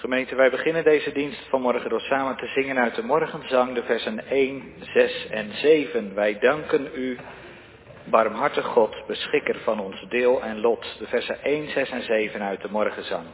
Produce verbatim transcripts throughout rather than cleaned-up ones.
Gemeente, wij beginnen deze dienst vanmorgen door samen te zingen uit de morgenzang, de versen één, zes en zeven. Wij danken u, barmhartig God, beschikker van ons deel en lot. De versen één, zes en zeven uit de morgenzang.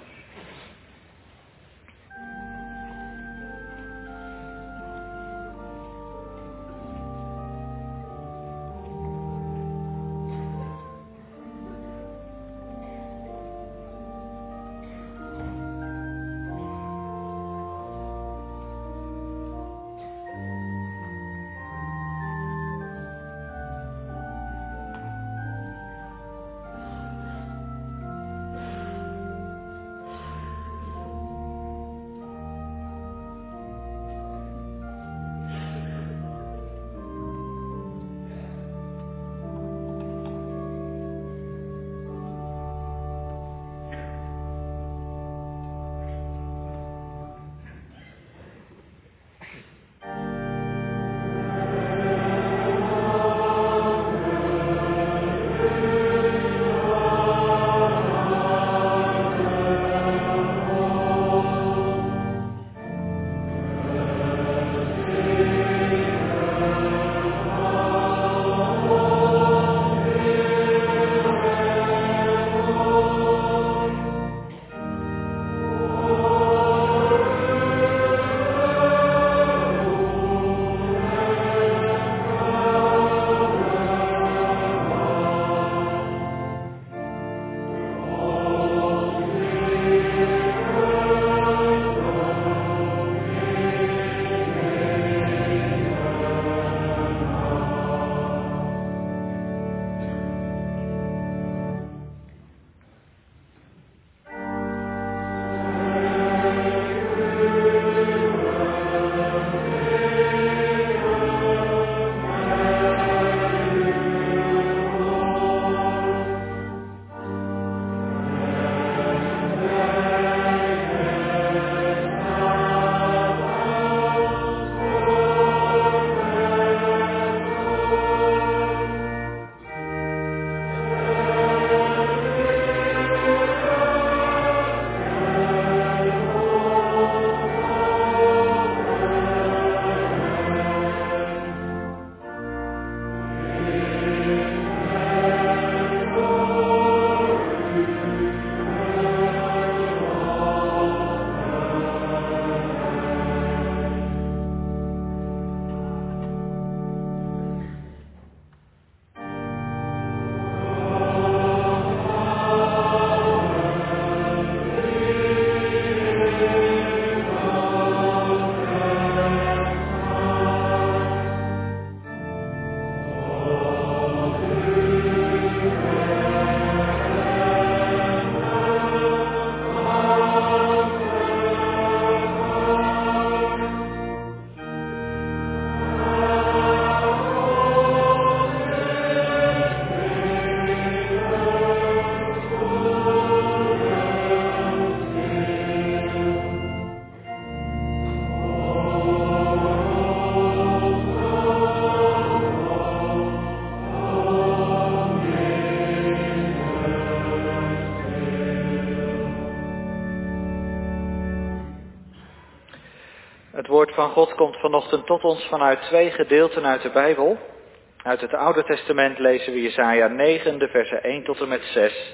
Het woord van God komt vanochtend tot ons vanuit twee gedeelten uit de Bijbel. Uit het Oude Testament lezen we Jesaja negen, de versen één tot en met zes.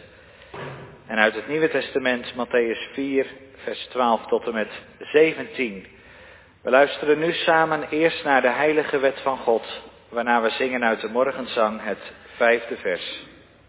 En uit het Nieuwe Testament Matthäus vier, vers twaalf tot en met zeventien. We luisteren nu samen eerst naar de heilige wet van God, waarna we zingen uit de morgenzang het vijfde vers.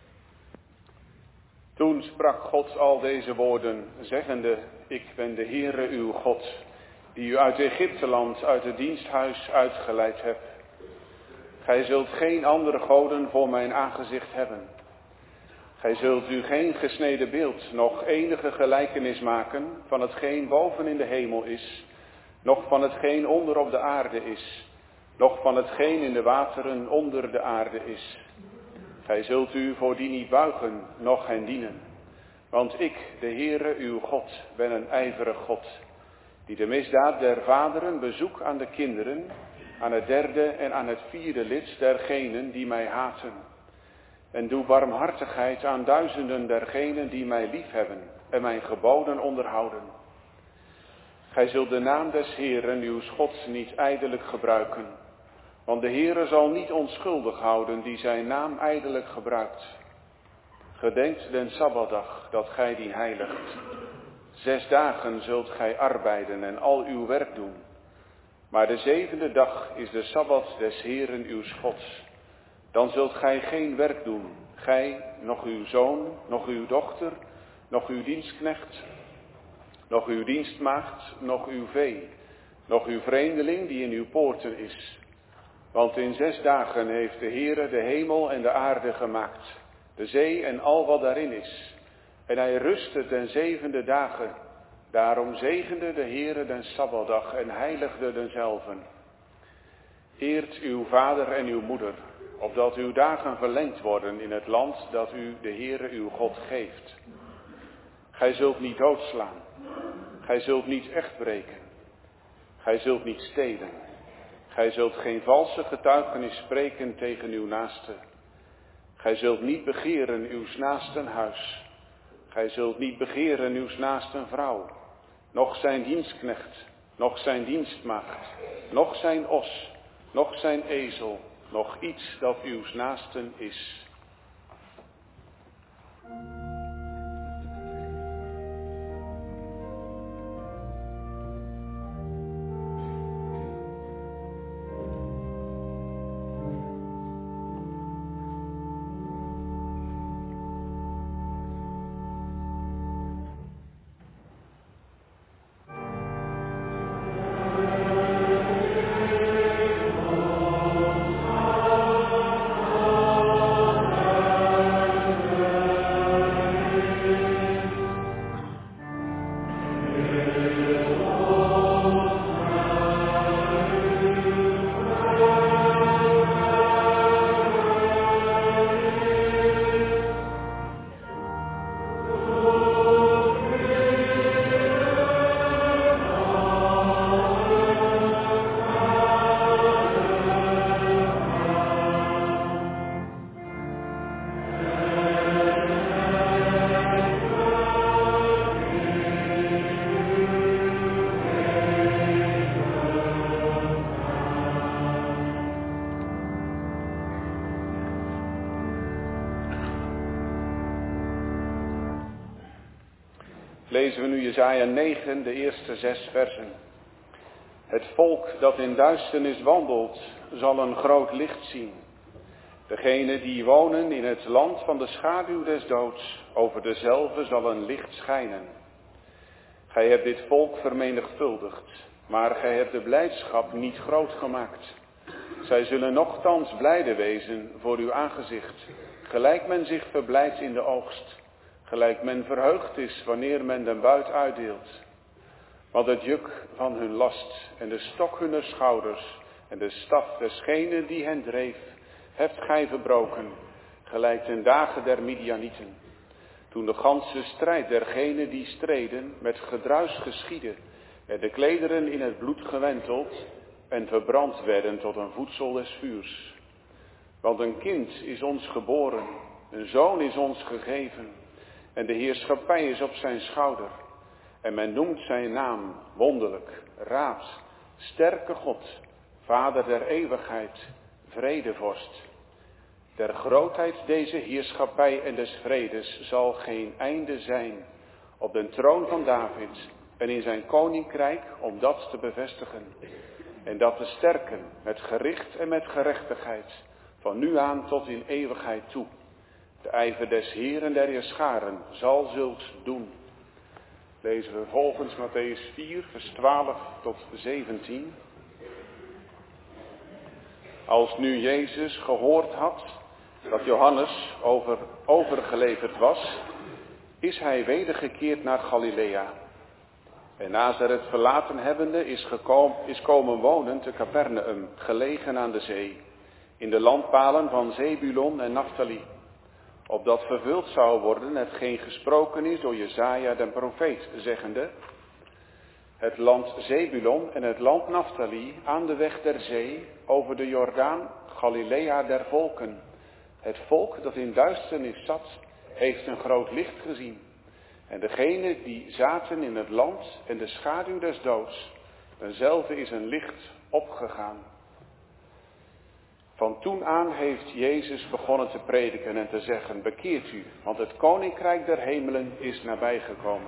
Toen sprak God al deze woorden, zeggende, ik ben de Heere uw God, die u uit Egypteland, uit het diensthuis uitgeleid heb. Gij zult geen andere goden voor mijn aangezicht hebben. Gij zult u geen gesneden beeld, nog enige gelijkenis maken van hetgeen boven in de hemel is, noch van hetgeen onder op de aarde is, noch van hetgeen in de wateren onder de aarde is. Gij zult u voor die niet buigen, noch hen dienen. Want ik, de Heere uw God, ben een ijverig God, die de misdaad der vaderen bezoek aan de kinderen, aan het derde en aan het vierde lid dergenen die mij haten. En doe barmhartigheid aan duizenden dergenen die mij liefhebben en mijn geboden onderhouden. Gij zult de naam des Heeren, uw Gods, niet ijdelijk gebruiken. Want de Heere zal niet onschuldig houden die zijn naam ijdelijk gebruikt. Gedenkt den Sabbatdag, dat gij die heiligt. Zes dagen zult gij arbeiden en al uw werk doen. Maar de zevende dag is de Sabbat des Heeren uw Gods. Dan zult gij geen werk doen, gij, nog uw zoon, nog uw dochter, nog uw dienstknecht, nog uw dienstmaagd, nog uw vee, nog uw vreemdeling die in uw poorten is. Want in zes dagen heeft de Heere de hemel en de aarde gemaakt, de zee en al wat daarin is. En hij rustte ten zevende dagen. Daarom zegende de Heere den Sabbatdag en heiligde denzelven. Eert uw vader en uw moeder, opdat uw dagen verlengd worden in het land dat u de Heere uw God geeft. Gij zult niet doodslaan, gij zult niet echt breken, gij zult niet stelen, gij zult geen valse getuigenis spreken tegen uw naaste. Gij zult niet begeren uws naasten huis, gij zult niet begeren uws naasten vrouw, noch zijn dienstknecht, noch zijn dienstmaagd, noch zijn os, noch zijn ezel, noch iets dat uws naasten is. Lezen we nu Jesaja negen, de eerste zes versen. Het volk dat in duisternis wandelt, zal een groot licht zien. Degenen die wonen in het land van de schaduw des doods, over dezelve zal een licht schijnen. Gij hebt dit volk vermenigvuldigd, maar gij hebt de blijdschap niet groot gemaakt. Zij zullen nochtans blijde wezen voor uw aangezicht, gelijk men zich verblijdt in de oogst. Gelijk men verheugd is wanneer men den buit uitdeelt. Want het juk van hun last en de stok hunner schouders en de staf desgene die hen dreef, hebt gij verbroken, gelijk ten dagen der Midianieten. Toen de ganse strijd dergenen die streden met gedruis geschiedde en de klederen in het bloed gewenteld en verbrand werden tot een voedsel des vuurs. Want een kind is ons geboren, een zoon is ons gegeven. En de heerschappij is op zijn schouder. En men noemt zijn naam wonderlijk, raad, sterke God, vader der eeuwigheid, vredevorst. Der grootheid deze heerschappij en des vredes zal geen einde zijn op den troon van David en in zijn koninkrijk om dat te bevestigen. En dat te sterken met gericht en met gerechtigheid, van nu aan tot in eeuwigheid toe. De ijver des Heeren der Heerscharen zal zulks doen. Lezen we volgens Mattheüs vier, vers twaalf tot zeventien. Als nu Jezus gehoord had dat Johannes over, overgeleverd was, is hij wedergekeerd naar Galilea. En Nazareth verlaten hebbende is, gekomen, is komen wonen te Capernaum, gelegen aan de zee, in de landpalen van Zebulon en Naphtali. Opdat vervuld zou worden hetgeen gesproken is door Jesaja den profeet, zeggende: het land Zebulon en het land Naphtali aan de weg der zee, over de Jordaan, Galilea der volken. Het volk dat in duisternis zat, heeft een groot licht gezien. En degene die zaten in het land en de schaduw des doods, denzelfde is een licht opgegaan. Van toen aan heeft Jezus begonnen te prediken en te zeggen, bekeert u, want het koninkrijk der hemelen is nabijgekomen.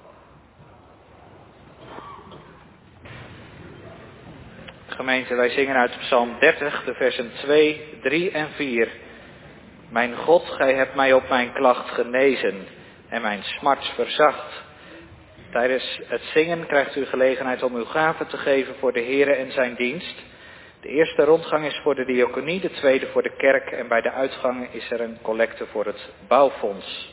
Gemeente, wij zingen uit Psalm dertig, de versen twee, drie en vier. Mijn God, gij hebt mij op mijn klacht genezen en mijn smart verzacht. Tijdens het zingen krijgt u gelegenheid om uw gaven te geven voor de Here en zijn dienst. De eerste rondgang is voor de diaconie, de tweede voor de kerk en bij de uitgang is er een collecte voor het bouwfonds.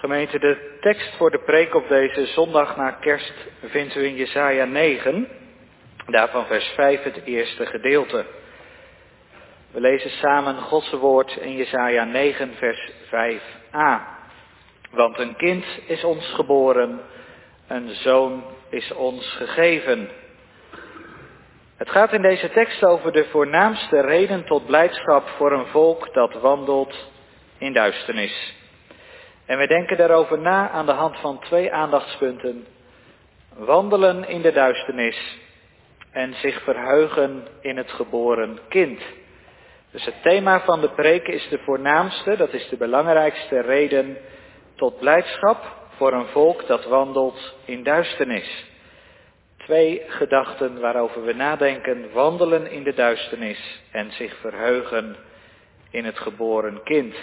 Gemeente, de tekst voor de preek op deze zondag na kerst vindt u in Jesaja negen, daarvan vers vijf het eerste gedeelte. We lezen samen Gods woord in Jesaja negen vers vijf a. Want een kind is ons geboren, een zoon is ons gegeven. Het gaat in deze tekst over de voornaamste reden tot blijdschap voor een volk dat wandelt in duisternis. En we denken daarover na aan de hand van twee aandachtspunten. Wandelen in de duisternis en zich verheugen in het geboren kind. Dus het thema van de preek is de voornaamste, dat is de belangrijkste reden tot blijdschap voor een volk dat wandelt in duisternis. Twee gedachten waarover we nadenken: wandelen in de duisternis en zich verheugen in het geboren kind.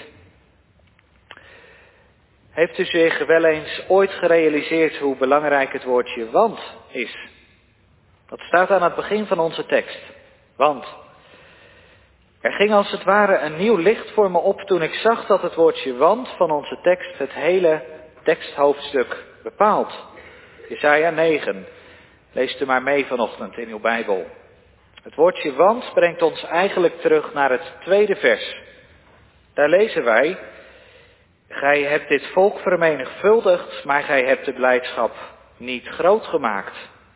Heeft u zich wel eens ooit gerealiseerd hoe belangrijk het woordje want is? Dat staat aan het begin van onze tekst. Want. Er ging als het ware een nieuw licht voor me op toen ik zag dat het woordje want van onze tekst het hele teksthoofdstuk bepaalt. Jesaja negen. Leest u maar mee vanochtend in uw Bijbel. Het woordje want brengt ons eigenlijk terug naar het tweede vers. Daar lezen wij: Gij hebt dit volk vermenigvuldigd, maar gij hebt de blijdschap niet groot gemaakt.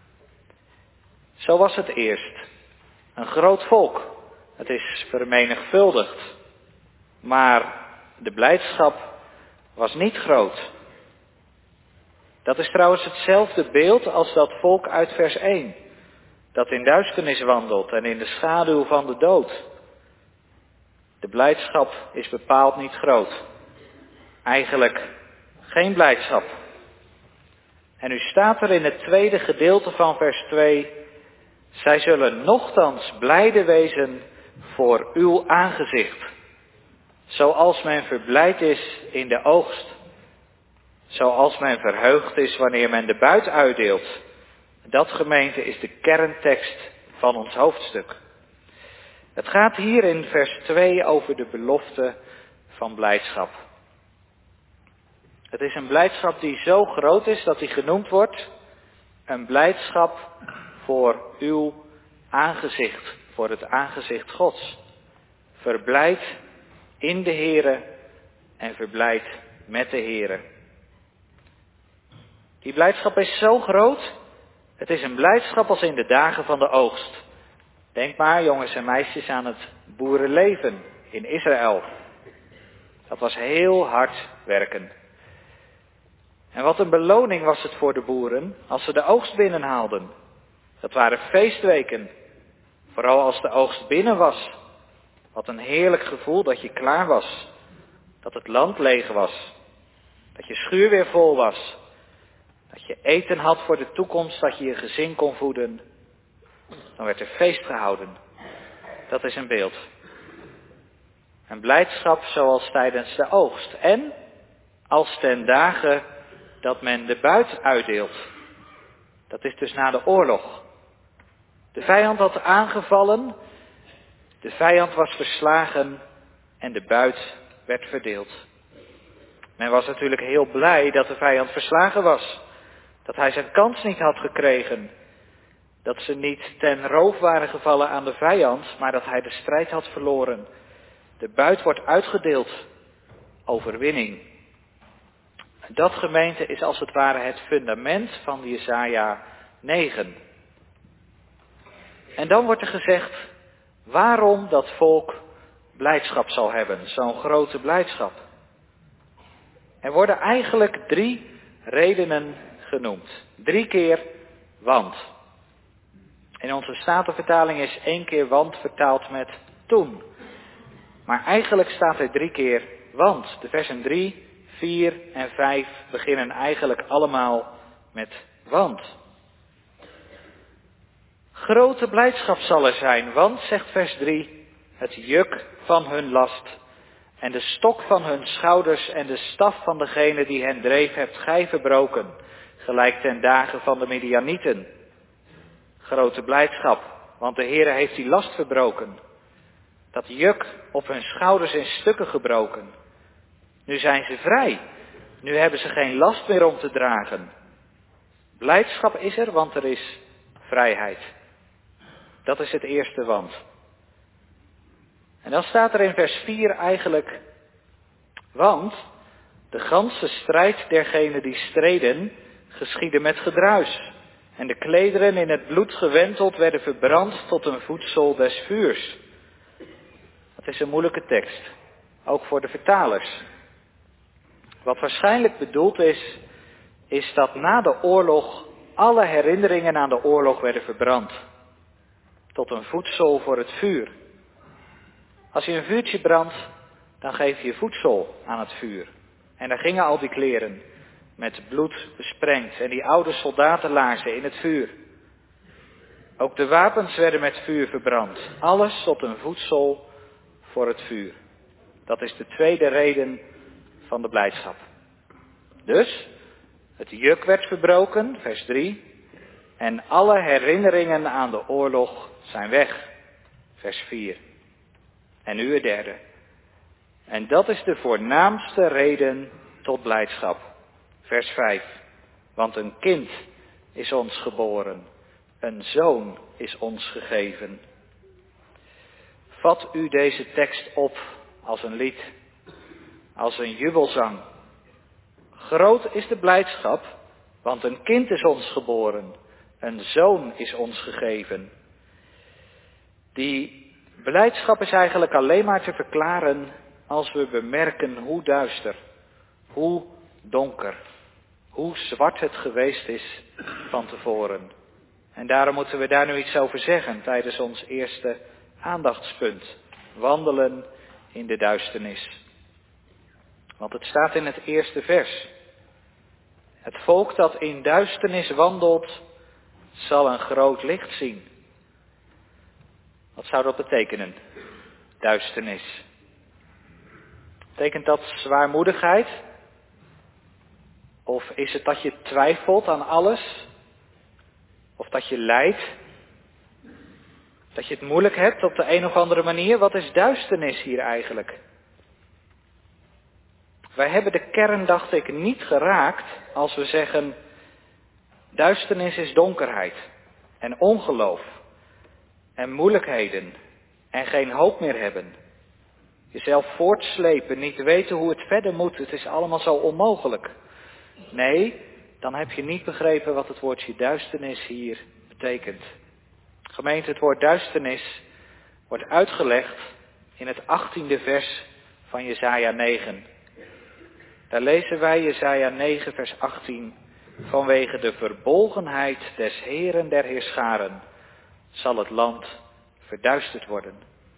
Zo was het eerst. Een groot volk. Het is vermenigvuldigd. Maar de blijdschap was niet groot. Dat is trouwens hetzelfde beeld als dat volk uit vers één. Dat in duisternis wandelt en in de schaduw van de dood. De blijdschap is bepaald niet groot. Eigenlijk geen blijdschap. En nu staat er in het tweede gedeelte van vers twee: Zij zullen nochtans blijde wezen voor uw aangezicht. Zoals men verblijd is in de oogst. Zoals men verheugd is wanneer men de buit uitdeelt. Dat, gemeente, is de kerntekst van ons hoofdstuk. Het gaat hier in vers twee over de belofte van blijdschap. Het is een blijdschap die zo groot is dat die genoemd wordt: een blijdschap voor uw aangezicht, voor het aangezicht Gods. Verblijd in de Here en verblijd met de Here. Die blijdschap is zo groot, het is een blijdschap als in de dagen van de oogst. Denk maar, jongens en meisjes, aan het boerenleven in Israël. Dat was heel hard werken. En wat een beloning was het voor de boeren als ze de oogst binnenhaalden. Dat waren feestweken, vooral als de oogst binnen was. Wat een heerlijk gevoel dat je klaar was, dat het land leeg was, dat je schuur weer vol was, dat je eten had voor de toekomst, dat je je gezin kon voeden. Dan werd er feest gehouden. Dat is een beeld. Een blijdschap zoals tijdens de oogst en als ten dagen dat men de buit uitdeelt. Dat is dus na de oorlog. De vijand had aangevallen, de vijand was verslagen en de buit werd verdeeld. Men was natuurlijk heel blij dat de vijand verslagen was. Dat hij zijn kans niet had gekregen. Dat ze niet ten roof waren gevallen aan de vijand, maar dat hij de strijd had verloren. De buit wordt uitgedeeld. Overwinning. Dat, gemeente, is als het ware het fundament van Jesaja negen. En dan wordt er gezegd waarom dat volk blijdschap zal hebben. Zo'n grote blijdschap. Er worden eigenlijk drie redenen genoemd. Drie keer want. In onze Statenvertaling is één keer want vertaald met toen. Maar eigenlijk staat er drie keer want. De versen drie, vier en vijf beginnen eigenlijk allemaal met want. Grote blijdschap zal er zijn, want, zegt vers drie, het juk van hun last en de stok van hun schouders en de staf van degene die hen dreef hebt gij verbroken, gelijk ten dagen van de Midianieten. Grote blijdschap, want de Heere heeft die last verbroken. Dat juk op hun schouders in stukken gebroken. Nu zijn ze vrij. Nu hebben ze geen last meer om te dragen. Blijdschap is er, want er is vrijheid. Dat is het eerste want. En dan staat er in vers vier eigenlijk, want de ganse strijd dergenen die streden geschiedde met gedruis. En de klederen in het bloed gewenteld werden verbrand tot een voedsel des vuurs. Dat is een moeilijke tekst, ook voor de vertalers. Wat waarschijnlijk bedoeld is, is dat na de oorlog alle herinneringen aan de oorlog werden verbrand. Tot een voedsel voor het vuur. Als je een vuurtje brandt, dan geef je voedsel aan het vuur. En daar gingen al die kleren met bloed besprengd en die oude soldatenlaarzen in het vuur. Ook de wapens werden met vuur verbrand. Alles tot een voedsel voor het vuur. Dat is de tweede reden van de blijdschap. Dus, het juk werd verbroken, vers drie. En alle herinneringen aan de oorlog zijn weg, vers vier. En nu het derde. En dat is de voornaamste reden tot blijdschap. Vers vijf. Want een kind is ons geboren. Een zoon is ons gegeven. Vat u deze tekst op als een lied. Als een jubelzang. Groot is de blijdschap. Want een kind is ons geboren. Een zoon is ons gegeven. Die blijdschap is eigenlijk alleen maar te verklaren als we bemerken hoe duister, hoe donker, hoe zwart het geweest is van tevoren. En daarom moeten we daar nu iets over zeggen tijdens ons eerste aandachtspunt. Wandelen in de duisternis. Want het staat in het eerste vers. Het volk dat in duisternis wandelt, zal een groot licht zien. Wat zou dat betekenen? Duisternis. Betekent dat zwaarmoedigheid? Of is het dat je twijfelt aan alles? Of dat je lijdt? Dat je het moeilijk hebt op de een of andere manier? Wat is duisternis hier eigenlijk? Wij hebben de kern, dacht ik, niet geraakt als we zeggen, duisternis is donkerheid en ongeloof en moeilijkheden en geen hoop meer hebben. Jezelf voortslepen, niet weten hoe het verder moet, het is allemaal zo onmogelijk. Nee, dan heb je niet begrepen wat het woordje duisternis hier betekent. Gemeente, het woord duisternis wordt uitgelegd in het achttiende vers van Jesaja negen. Daar lezen wij Jesaja negen vers achttien. Vanwege de verbolgenheid des Heeren der Heerscharen zal het land verduisterd worden.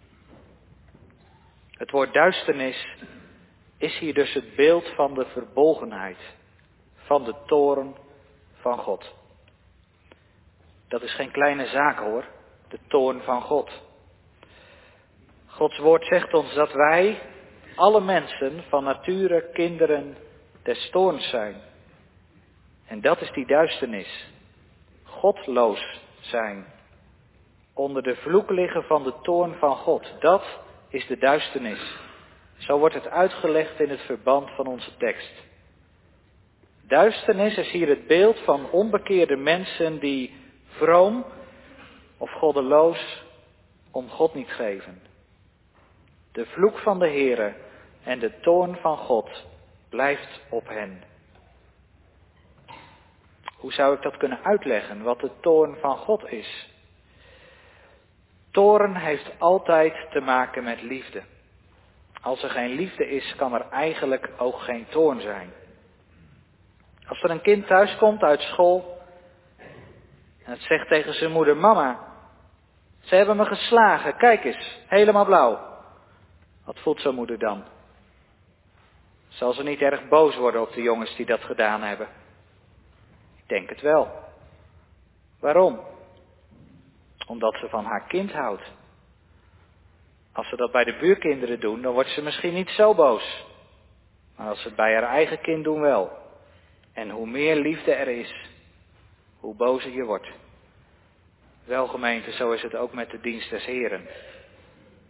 Het woord duisternis is hier dus het beeld van de verbolgenheid, van de toorn van God. Dat is geen kleine zaak hoor, de toorn van God. Gods woord zegt ons dat wij, alle mensen van nature kinderen des toorns zijn. En dat is die duisternis. Godloos zijn. Onder de vloek liggen van de toorn van God. Dat is de duisternis. Zo wordt het uitgelegd in het verband van onze tekst. Duisternis is hier het beeld van onbekeerde mensen die vroom of goddeloos om God niet geven. De vloek van de Heere en de toorn van God blijft op hen. Hoe zou ik dat kunnen uitleggen, wat de toorn van God is? Toorn heeft altijd te maken met liefde. Als er geen liefde is, kan er eigenlijk ook geen toorn zijn. Als er een kind thuiskomt uit school en het zegt tegen zijn moeder, mama, ze hebben me geslagen, kijk eens, helemaal blauw. Wat voelt zo'n moeder dan? Zal ze niet erg boos worden op de jongens die dat gedaan hebben? Ik denk het wel. Waarom? Omdat ze van haar kind houdt. Als ze dat bij de buurkinderen doen, dan wordt ze misschien niet zo boos. Maar als ze het bij haar eigen kind doen wel. En hoe meer liefde er is, hoe bozer je wordt. Wel gemeente, zo is het ook met de dienst des Heren.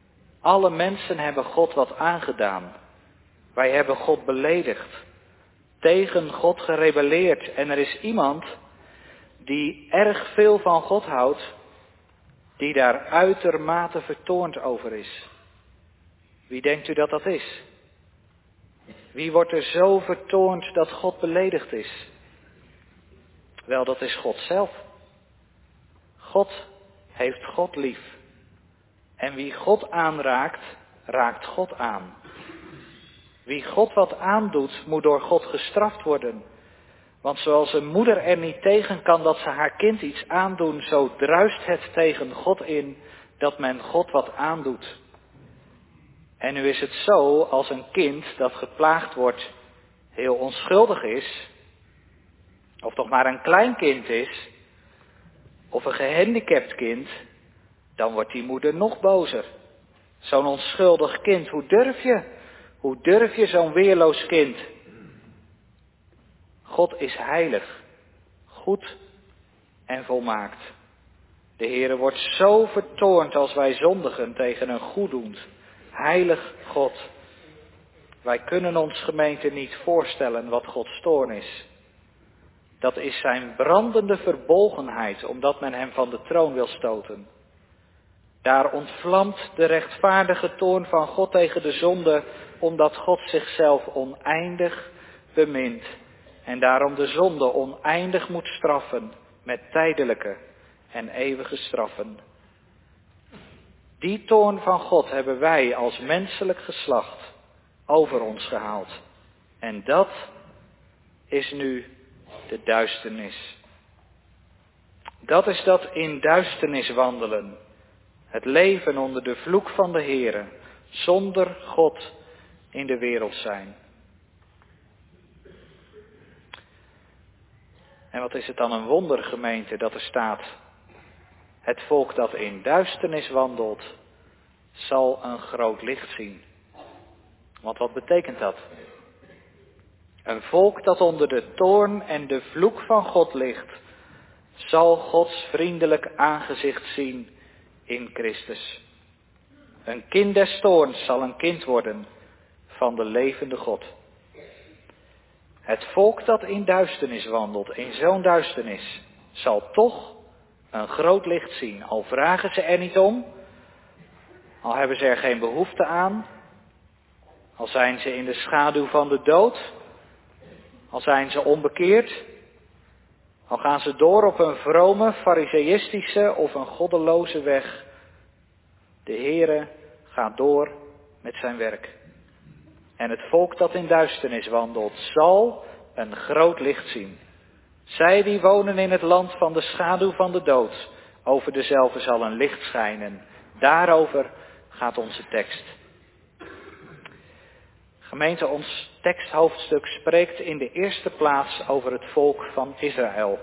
Alle mensen hebben God wat aangedaan. Wij hebben God beledigd. tegen God gerebelleerd en er is iemand die erg veel van God houdt, die daar uitermate vertoornd over is. Wie denkt u dat dat is? Wie wordt er zo vertoornd dat God beledigd is? Wel, dat is God zelf. God heeft God lief. En wie God aanraakt, raakt God aan. Wie God wat aandoet, moet door God gestraft worden. Want zoals een moeder er niet tegen kan dat ze haar kind iets aandoen, zo druist het tegen God in dat men God wat aandoet. En nu is het zo, als een kind dat geplaagd wordt heel onschuldig is, of toch maar een klein kind is, of een gehandicapt kind, dan wordt die moeder nog bozer. Zo'n onschuldig kind, hoe durf je? Hoe durf je zo'n weerloos kind? God is heilig, goed en volmaakt. De Heere wordt zo vertoornd als wij zondigen tegen een goeddoend, heilig God. Wij kunnen ons gemeente niet voorstellen wat Gods toorn is. Dat is zijn brandende verbolgenheid, omdat men hem van de troon wil stoten. Daar ontvlamt de rechtvaardige toorn van God tegen de zonde, omdat God zichzelf oneindig bemint. En daarom de zonde oneindig moet straffen met tijdelijke en eeuwige straffen. Die toorn van God hebben wij als menselijk geslacht over ons gehaald. En dat is nu de duisternis. Dat is dat in duisternis wandelen. Het leven onder de vloek van de Heere, zonder God in de wereld zijn. En wat is het dan een wonder, gemeente, dat er staat: het volk dat in duisternis wandelt, zal een groot licht zien. Want wat betekent dat? Een volk dat onder de toorn en de vloek van God ligt, zal Gods vriendelijk aangezicht zien in Christus. Een kind des toorns zal een kind worden van de levende God. Het volk dat in duisternis wandelt, in zo'n duisternis, zal toch een groot licht zien. Al vragen ze er niet om, al hebben ze er geen behoefte aan, al zijn ze in de schaduw van de dood, al zijn ze onbekeerd, al gaan ze door op een vrome, fariseïstische of een goddeloze weg. De Heere gaat door met zijn werk. En het volk dat in duisternis wandelt, zal een groot licht zien. Zij die wonen in het land van de schaduw van de dood, over dezelfde zal een licht schijnen. Daarover gaat onze tekst. Gemeente, ons teksthoofdstuk spreekt in de eerste plaats over het volk van Israël.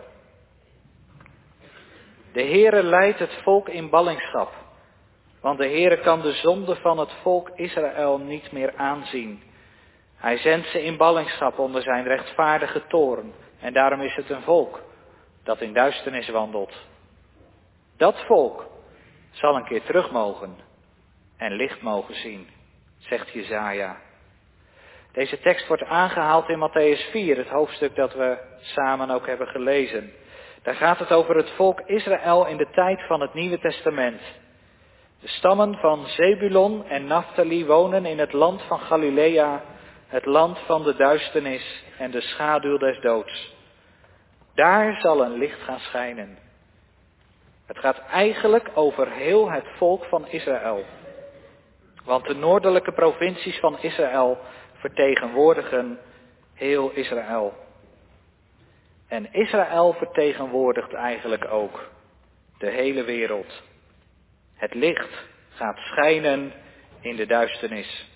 De Heere leidt het volk in ballingschap, want de Heere kan de zonde van het volk Israël niet meer aanzien. Hij zendt ze in ballingschap onder zijn rechtvaardige toorn en daarom is het een volk dat in duisternis wandelt. Dat volk zal een keer terug mogen en licht mogen zien, zegt Jesaja. Deze tekst wordt aangehaald in Mattheüs vier, het hoofdstuk dat we samen ook hebben gelezen. Daar gaat het over het volk Israël in de tijd van het Nieuwe Testament. De stammen van Zebulon en Naphtali wonen in het land van Galilea, het land van de duisternis en de schaduw des doods. Daar zal een licht gaan schijnen. Het gaat eigenlijk over heel het volk van Israël. Want de noordelijke provincies van Israël vertegenwoordigen heel Israël. En Israël vertegenwoordigt eigenlijk ook de hele wereld. Het licht gaat schijnen in de duisternis.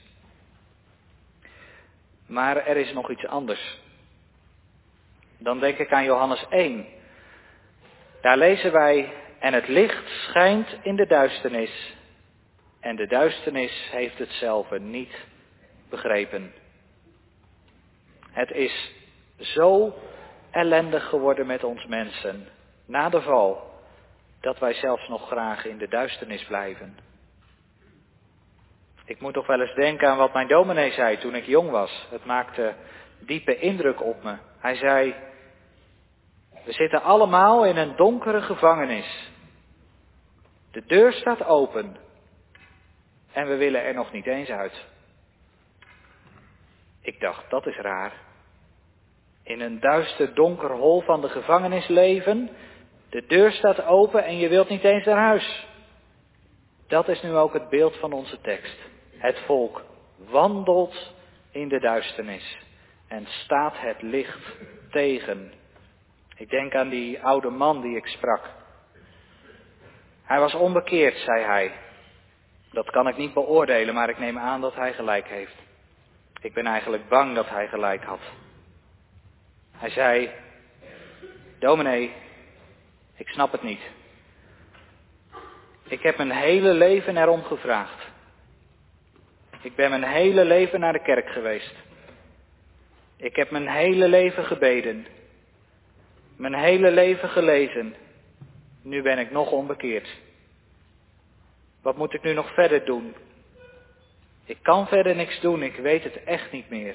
Maar er is nog iets anders. Dan denk ik aan Johannes één. Daar lezen wij: en het licht schijnt in de duisternis. En de duisternis heeft het zelf niet begrepen. Het is zo ellendig geworden met ons mensen, na de val, dat wij zelfs nog graag in de duisternis blijven. Ik moet toch wel eens denken aan wat mijn dominee zei toen ik jong was. Het maakte diepe indruk op me. Hij zei, we zitten allemaal in een donkere gevangenis. De deur staat open en we willen er nog niet eens uit. Ik dacht, dat is raar. In een duister donker hol van de gevangenis leven, de deur staat open en je wilt niet eens naar huis. Dat is nu ook het beeld van onze tekst. Het volk wandelt in de duisternis en staat het licht tegen. Ik denk aan die oude man die ik sprak. Hij was onbekeerd, zei hij. Dat kan ik niet beoordelen, maar ik neem aan dat hij gelijk heeft. Ik ben eigenlijk bang dat hij gelijk had. Hij zei, dominee, ik snap het niet. Ik heb mijn hele leven erom gevraagd. Ik ben mijn hele leven naar de kerk geweest. Ik heb mijn hele leven gebeden. Mijn hele leven gelezen. Nu ben ik nog onbekeerd. Wat moet ik nu nog verder doen? Ik kan verder niks doen, ik weet het echt niet meer.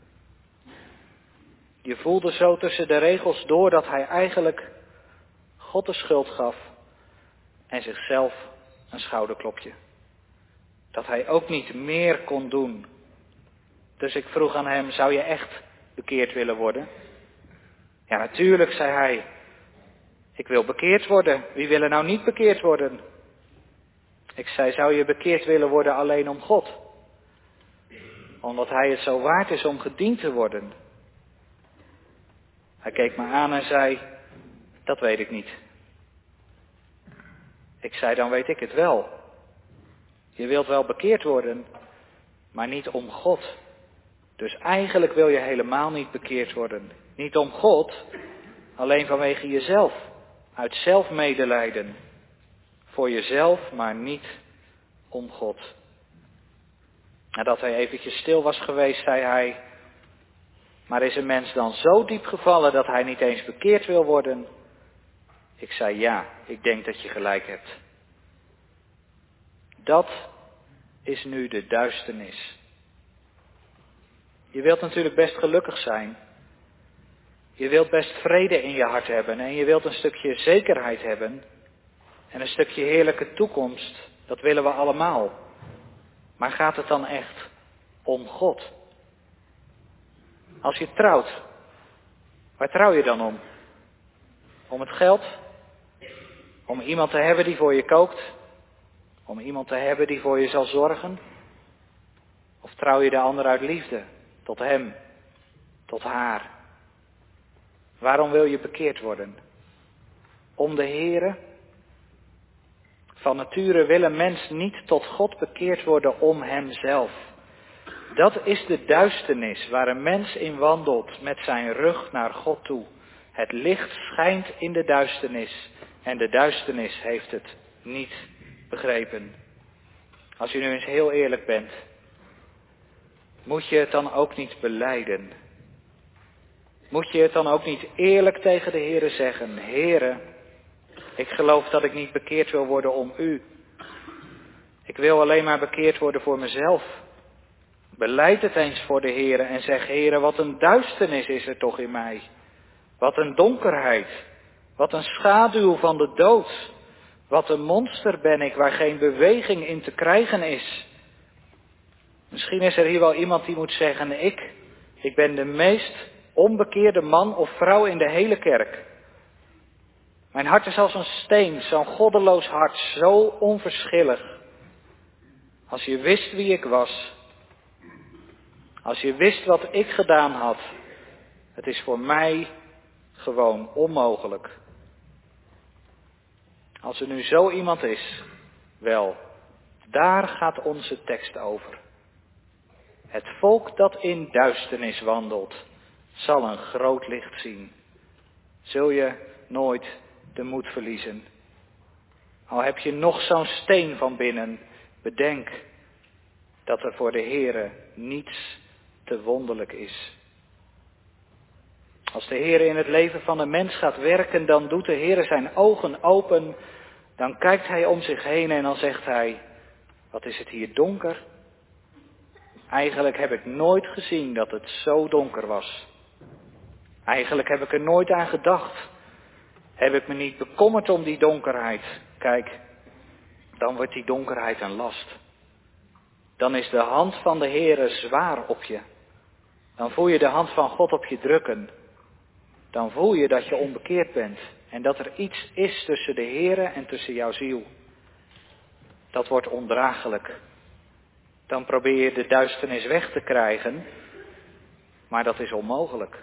Je voelde zo tussen de regels door dat hij eigenlijk God de schuld gaf en zichzelf een schouderklopje. Dat hij ook niet meer kon doen. Dus ik vroeg aan hem, zou je echt bekeerd willen worden? Ja, natuurlijk, zei hij. Ik wil bekeerd worden. Wie wil er nou niet bekeerd worden? Ik zei, zou je bekeerd willen worden alleen om God? Omdat hij het zo waard is om gediend te worden. Hij keek me aan en zei, dat weet ik niet. Ik zei, dan weet ik het wel. Je wilt wel bekeerd worden, maar niet om God. Dus eigenlijk wil je helemaal niet bekeerd worden. Niet om God, alleen vanwege jezelf. Uit zelfmedelijden. Voor jezelf, maar niet om God. Nadat hij eventjes stil was geweest, zei hij, maar is een mens dan zo diep gevallen dat hij niet eens bekeerd wil worden? Ik zei, ja, ik denk dat je gelijk hebt. Dat is nu de duisternis. Je wilt natuurlijk best gelukkig zijn. Je wilt best vrede in je hart hebben en je wilt een stukje zekerheid hebben en een stukje heerlijke toekomst. Dat willen we allemaal. Maar gaat het dan echt om God? Als je trouwt, waar trouw je dan om? Om het geld? Om iemand te hebben die voor je kookt? Om iemand te hebben die voor je zal zorgen? Of trouw je de ander uit liefde? Tot hem, tot haar? Waarom wil je bekeerd worden? Om de Here? Van nature wil een mens niet tot God bekeerd worden om hemzelf. Dat is de duisternis waar een mens in wandelt met zijn rug naar God toe. Het licht schijnt in de duisternis en de duisternis heeft het niet begrepen. Als je nu eens heel eerlijk bent, moet je het dan ook niet belijden? Moet je het dan ook niet eerlijk tegen de Heere zeggen? Heere, ik geloof dat ik niet bekeerd wil worden om u. Ik wil alleen maar bekeerd worden voor mezelf. Belijd het eens voor de Heere en zeg, Heere, wat een duisternis is er toch in mij. Wat een donkerheid. Wat een schaduw van de dood. Wat een monster ben ik waar geen beweging in te krijgen is. Misschien is er hier wel iemand die moet zeggen, ik, ik ben de meest onbekeerde man of vrouw in de hele kerk. Mijn hart is als een steen, zo'n goddeloos hart, zo onverschillig. Als je wist wie ik was, als je wist wat ik gedaan had, het is voor mij gewoon onmogelijk. Als er nu zo iemand is, wel, daar gaat onze tekst over. Het volk dat in duisternis wandelt, zal een groot licht zien. Zul je nooit de moed verliezen. Al heb je nog zo'n steen van binnen, bedenk dat er voor de Heere niets te wonderlijk is. Als de Heere in het leven van een mens gaat werken, dan doet de Heere zijn ogen open. Dan kijkt hij om zich heen en dan zegt hij, wat is het hier donker? Eigenlijk heb ik nooit gezien dat het zo donker was. Eigenlijk heb ik er nooit aan gedacht. Heb ik me niet bekommerd om die donkerheid. Kijk, dan wordt die donkerheid een last. Dan is de hand van de Heere zwaar op je. Dan voel je de hand van God op je drukken. Dan voel je dat je onbekeerd bent. En dat er iets is tussen de Heere en tussen jouw ziel. Dat wordt ondraaglijk. Dan probeer je de duisternis weg te krijgen. Maar dat is onmogelijk.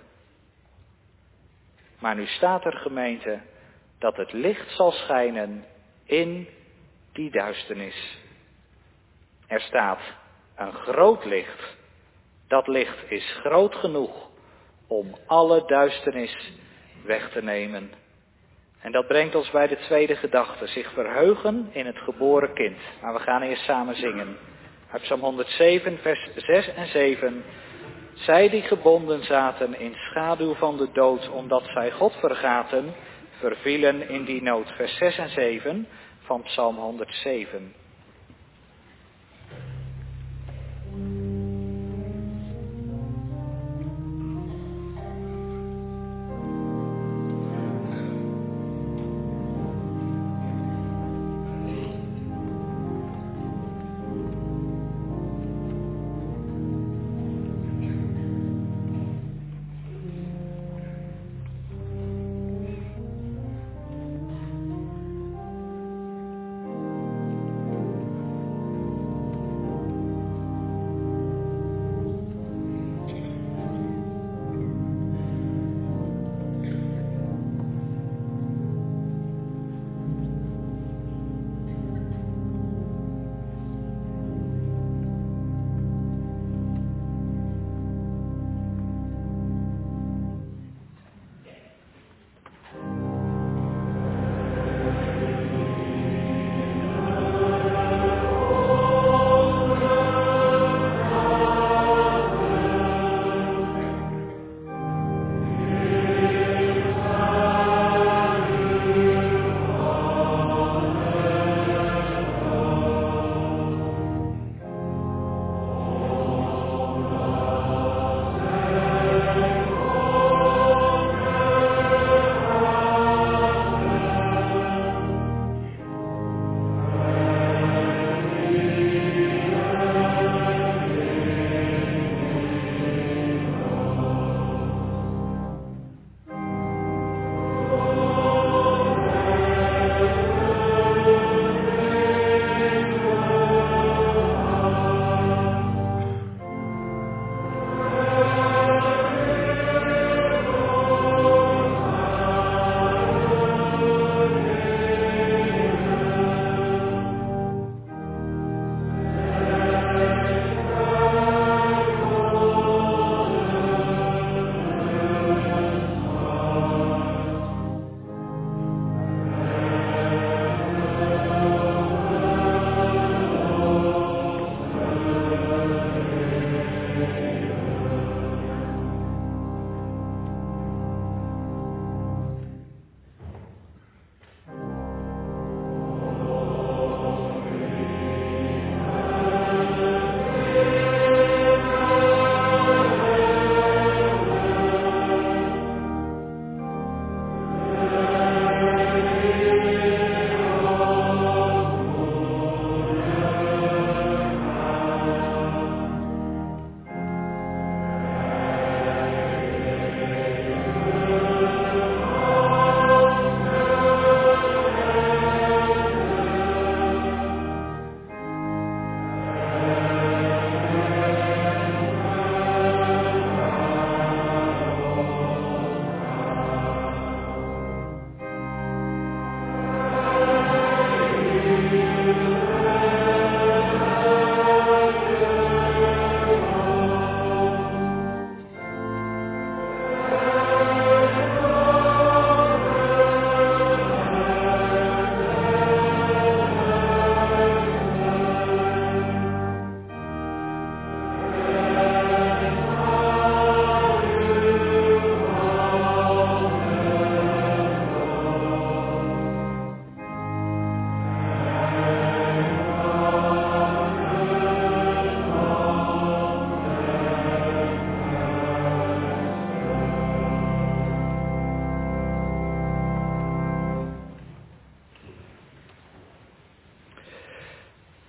Maar nu staat er, gemeente, dat het licht zal schijnen in die duisternis. Er staat een groot licht. Dat licht is groot genoeg om alle duisternis weg te nemen. En dat brengt ons bij de tweede gedachte, zich verheugen in het geboren kind. Maar we gaan eerst samen zingen. Uit Psalm honderdzeven, vers zes en zeven. Zij die gebonden zaten in schaduw van de dood, omdat zij God vergaten, vervielen in die nood. Vers zes en zeven van Psalm honderdzeven.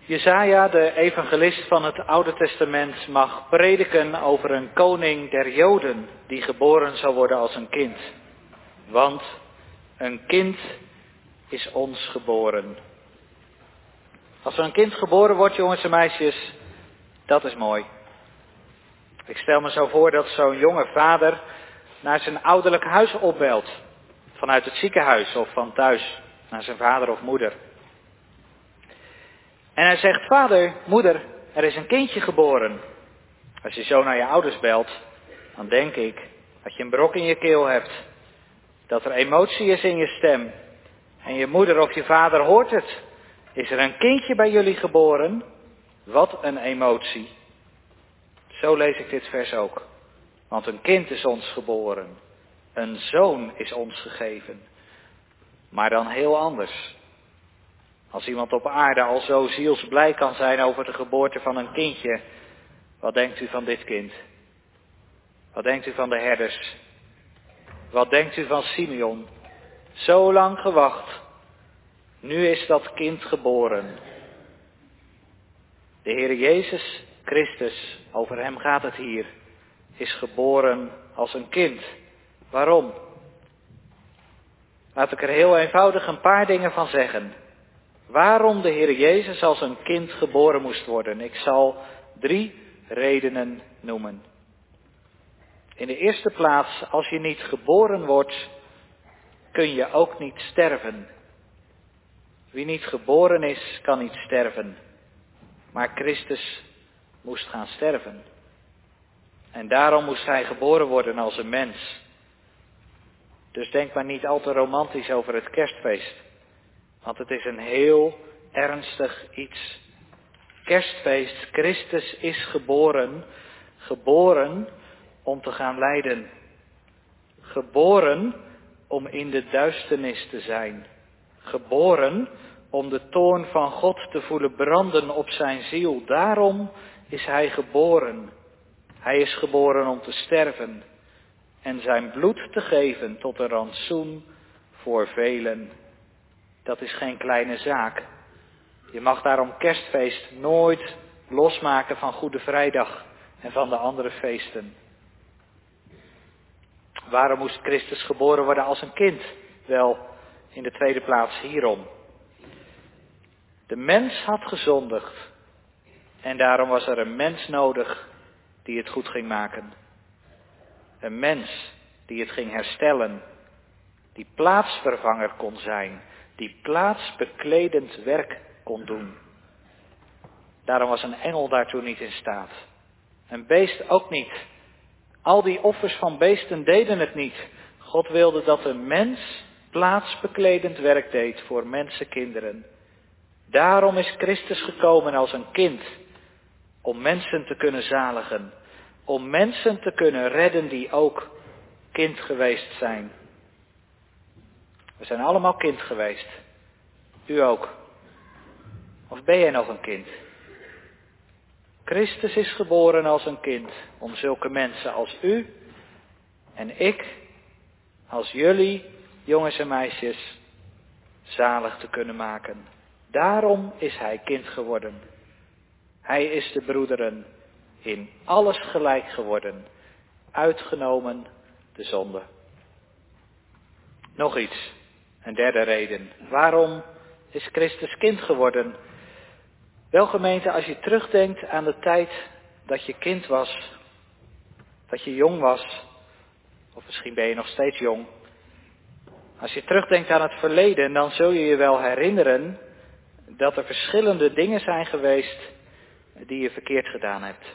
Jesaja, de evangelist van het Oude Testament, mag prediken over een koning der Joden die geboren zal worden als een kind. Want een kind is ons geboren. Als er een kind geboren wordt, jongens en meisjes, dat is mooi. Ik stel me zo voor dat zo'n jonge vader naar zijn ouderlijk huis opbelt. Vanuit het ziekenhuis of van thuis, naar zijn vader of moeder. En hij zegt, vader, moeder, er is een kindje geboren. Als je zo naar je ouders belt, dan denk ik dat je een brok in je keel hebt. Dat er emotie is in je stem. En je moeder of je vader hoort het. Is er een kindje bij jullie geboren? Wat een emotie. Zo lees ik dit vers ook. Want een kind is ons geboren. Een zoon is ons gegeven. Maar dan heel anders. Als iemand op aarde al zo zielsblij kan zijn over de geboorte van een kindje, wat denkt u van dit kind? Wat denkt u van de herders? Wat denkt u van Simeon? Zo lang gewacht. Nu is dat kind geboren. De Heer Jezus Christus, over hem gaat het hier, is geboren als een kind. Waarom? Laat ik er heel eenvoudig een paar dingen van zeggen. Waarom de Heer Jezus als een kind geboren moest worden? Ik zal drie redenen noemen. In de eerste plaats, als je niet geboren wordt, kun je ook niet sterven. Wie niet geboren is, kan niet sterven. Maar Christus moest gaan sterven. En daarom moest hij geboren worden als een mens. Dus denk maar niet al te romantisch over het kerstfeest. Want het is een heel ernstig iets. Kerstfeest, Christus is geboren. Geboren om te gaan lijden. Geboren om in de duisternis te zijn. Geboren om de toorn van God te voelen branden op zijn ziel. Daarom is hij geboren. Hij is geboren om te sterven en zijn bloed te geven tot een rantsoen voor velen. Dat is geen kleine zaak. Je mag daarom kerstfeest nooit losmaken van Goede Vrijdag en van de andere feesten. Waarom moest Christus geboren worden als een kind? Wel, in de tweede plaats hierom. De mens had gezondigd en daarom was er een mens nodig die het goed ging maken. Een mens die het ging herstellen, die plaatsvervanger kon zijn, die plaatsbekledend werk kon doen. Daarom was een engel daartoe niet in staat. Een beest ook niet. Al die offers van beesten deden het niet. God wilde dat een mens plaatsbekledend werk deed voor mensenkinderen. Daarom is Christus gekomen als een kind, om mensen te kunnen zaligen, om mensen te kunnen redden die ook kind geweest zijn. We zijn allemaal kind geweest. U ook. Of ben jij nog een kind? Christus is geboren als een kind, om zulke mensen als u en ik, als jullie, jongens en meisjes, zalig te kunnen maken. Daarom is hij kind geworden. Hij is de broederen in alles gelijk geworden, uitgenomen de zonde. Nog iets, een derde reden. Waarom is Christus kind geworden? Wel gemeente, als je terugdenkt aan de tijd dat je kind was, dat je jong was, of misschien ben je nog steeds jong. Als je terugdenkt aan het verleden, dan zul je je wel herinneren dat er verschillende dingen zijn geweest die je verkeerd gedaan hebt.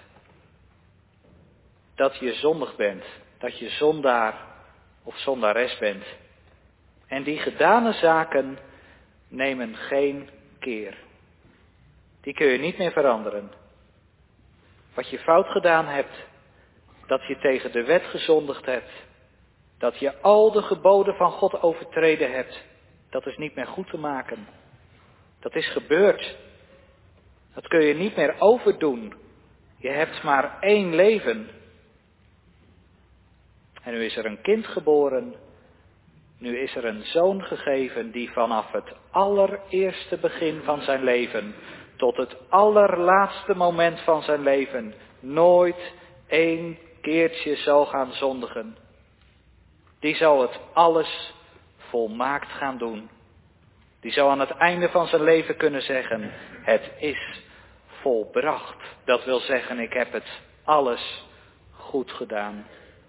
Dat je zondig bent, dat je zondaar of zondares bent. En die gedane zaken nemen geen keer. Die kun je niet meer veranderen. Wat je fout gedaan hebt, dat je tegen de wet gezondigd hebt, dat je al de geboden van God overtreden hebt, dat is niet meer goed te maken. Dat is gebeurd. Dat kun je niet meer overdoen. Je hebt maar één leven. En nu is er een kind geboren. Nu is er een zoon gegeven die vanaf het allereerste begin van zijn leven tot het allerlaatste moment van zijn leven nooit één keertje zal gaan zondigen. Die zal het alles volmaakt gaan doen. Die zal aan het einde van zijn leven kunnen zeggen, het is volbracht. Dat wil zeggen, ik heb het alles goed gedaan.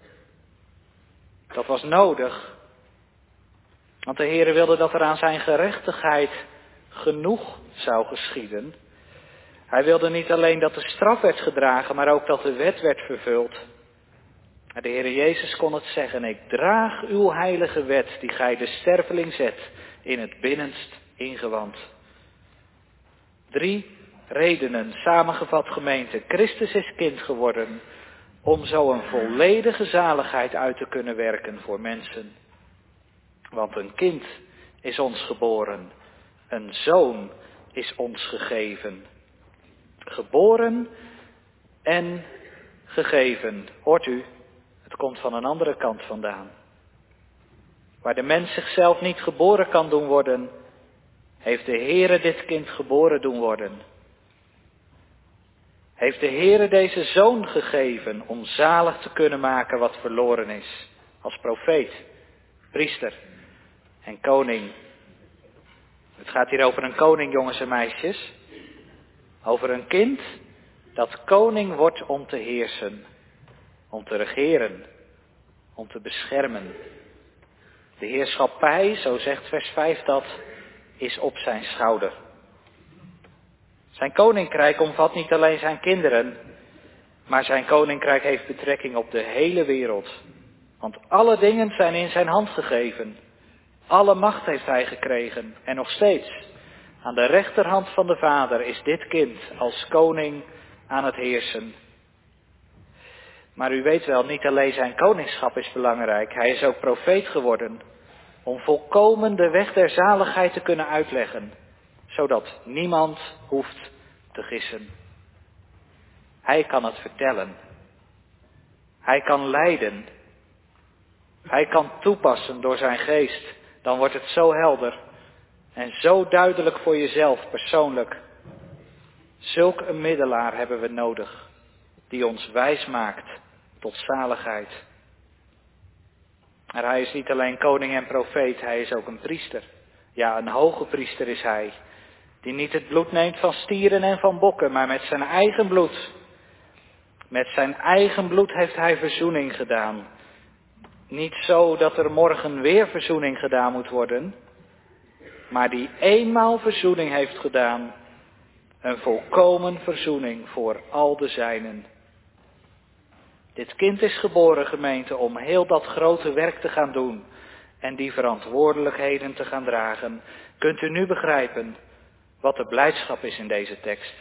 Dat was nodig, want de Heere wilde dat er aan zijn gerechtigheid genoeg zou geschieden. Hij wilde niet alleen dat de straf werd gedragen, maar ook dat de wet werd vervuld. De Heere Jezus kon het zeggen, ik draag uw heilige wet, die gij de sterveling zet in het binnenst ingewand. Drie redenen, samengevat gemeente. Christus is kind geworden om zo een volledige zaligheid uit te kunnen werken voor mensen. Want een kind is ons geboren, een zoon is ons gegeven. Geboren en gegeven. Hoort u, het komt van een andere kant vandaan. Waar de mens zichzelf niet geboren kan doen worden, heeft de Heere dit kind geboren doen worden. Heeft de Heere deze zoon gegeven om zalig te kunnen maken wat verloren is. Als profeet, priester en koning. Het gaat hier over een koning, jongens en meisjes. Over een kind dat koning wordt om te heersen. Om te regeren. Om te beschermen. De heerschappij, zo zegt vers vijf dat, is op zijn schouder. Zijn koninkrijk omvat niet alleen zijn kinderen, maar zijn koninkrijk heeft betrekking op de hele wereld. Want alle dingen zijn in zijn hand gegeven. Alle macht heeft hij gekregen en nog steeds. Aan de rechterhand van de Vader is dit kind als koning aan het heersen. Maar u weet wel, niet alleen zijn koningschap is belangrijk, hij is ook profeet geworden. Om volkomen de weg der zaligheid te kunnen uitleggen, zodat niemand hoeft te gissen. Hij kan het vertellen. Hij kan leiden. Hij kan toepassen door zijn geest. Dan wordt het zo helder en zo duidelijk voor jezelf persoonlijk. Zulk een middelaar hebben we nodig, die ons wijs maakt tot zaligheid. Maar hij is niet alleen koning en profeet, hij is ook een priester. Ja, een hoge priester is hij, die niet het bloed neemt van stieren en van bokken, maar met zijn eigen bloed. Met zijn eigen bloed heeft hij verzoening gedaan. Niet zo dat er morgen weer verzoening gedaan moet worden, maar die eenmaal verzoening heeft gedaan, een volkomen verzoening voor al de zijnen. Dit kind is geboren, gemeente, om heel dat grote werk te gaan doen en die verantwoordelijkheden te gaan dragen. Kunt u nu begrijpen wat de blijdschap is in deze tekst?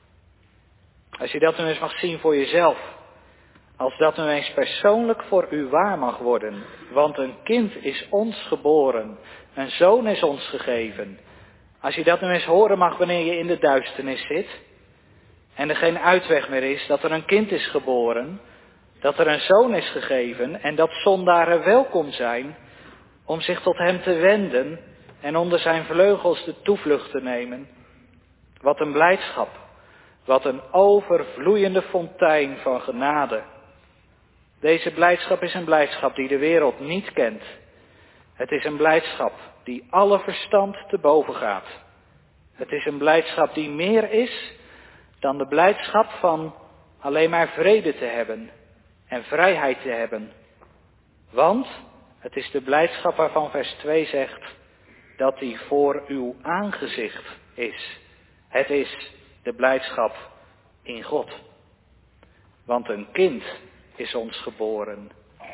Als je dat nu eens mag zien voor jezelf, als dat nu eens persoonlijk voor u waar mag worden, want een kind is ons geboren, een zoon is ons gegeven. Als je dat nu eens horen mag wanneer je in de duisternis zit en er geen uitweg meer is, dat er een kind is geboren, dat er een zoon is gegeven en dat zondaren welkom zijn om zich tot hem te wenden en onder zijn vleugels de toevlucht te nemen. Wat een blijdschap, wat een overvloeiende fontein van genade. Deze blijdschap is een blijdschap die de wereld niet kent. Het is een blijdschap die alle verstand te boven gaat. Het is een blijdschap die meer is dan de blijdschap van alleen maar vrede te hebben en vrijheid te hebben. Want het is de blijdschap waarvan vers twee zegt dat die voor uw aangezicht is. Het is de blijdschap in God. Want een kind is ons geboren.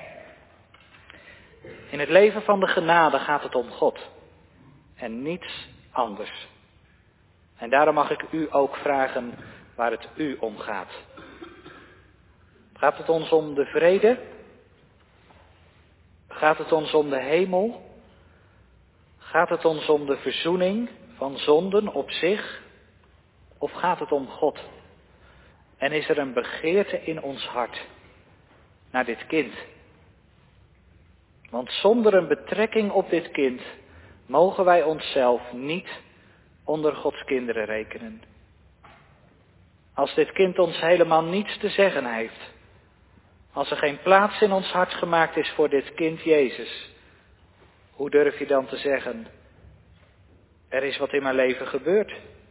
In het leven van de genade gaat het om God en niets anders. En daarom mag ik u ook vragen waar het u om gaat. Gaat het ons om de vrede? Gaat het ons om de hemel? Gaat het ons om de verzoening van zonden op zich? Of gaat het om God? En is er een begeerte in ons hart naar dit kind? Want zonder een betrekking op dit kind mogen wij onszelf niet onder Gods kinderen rekenen. Als dit kind ons helemaal niets te zeggen heeft. Als er geen plaats in ons hart gemaakt is voor dit kind Jezus. Hoe durf je dan te zeggen, er is wat in mijn leven gebeurd?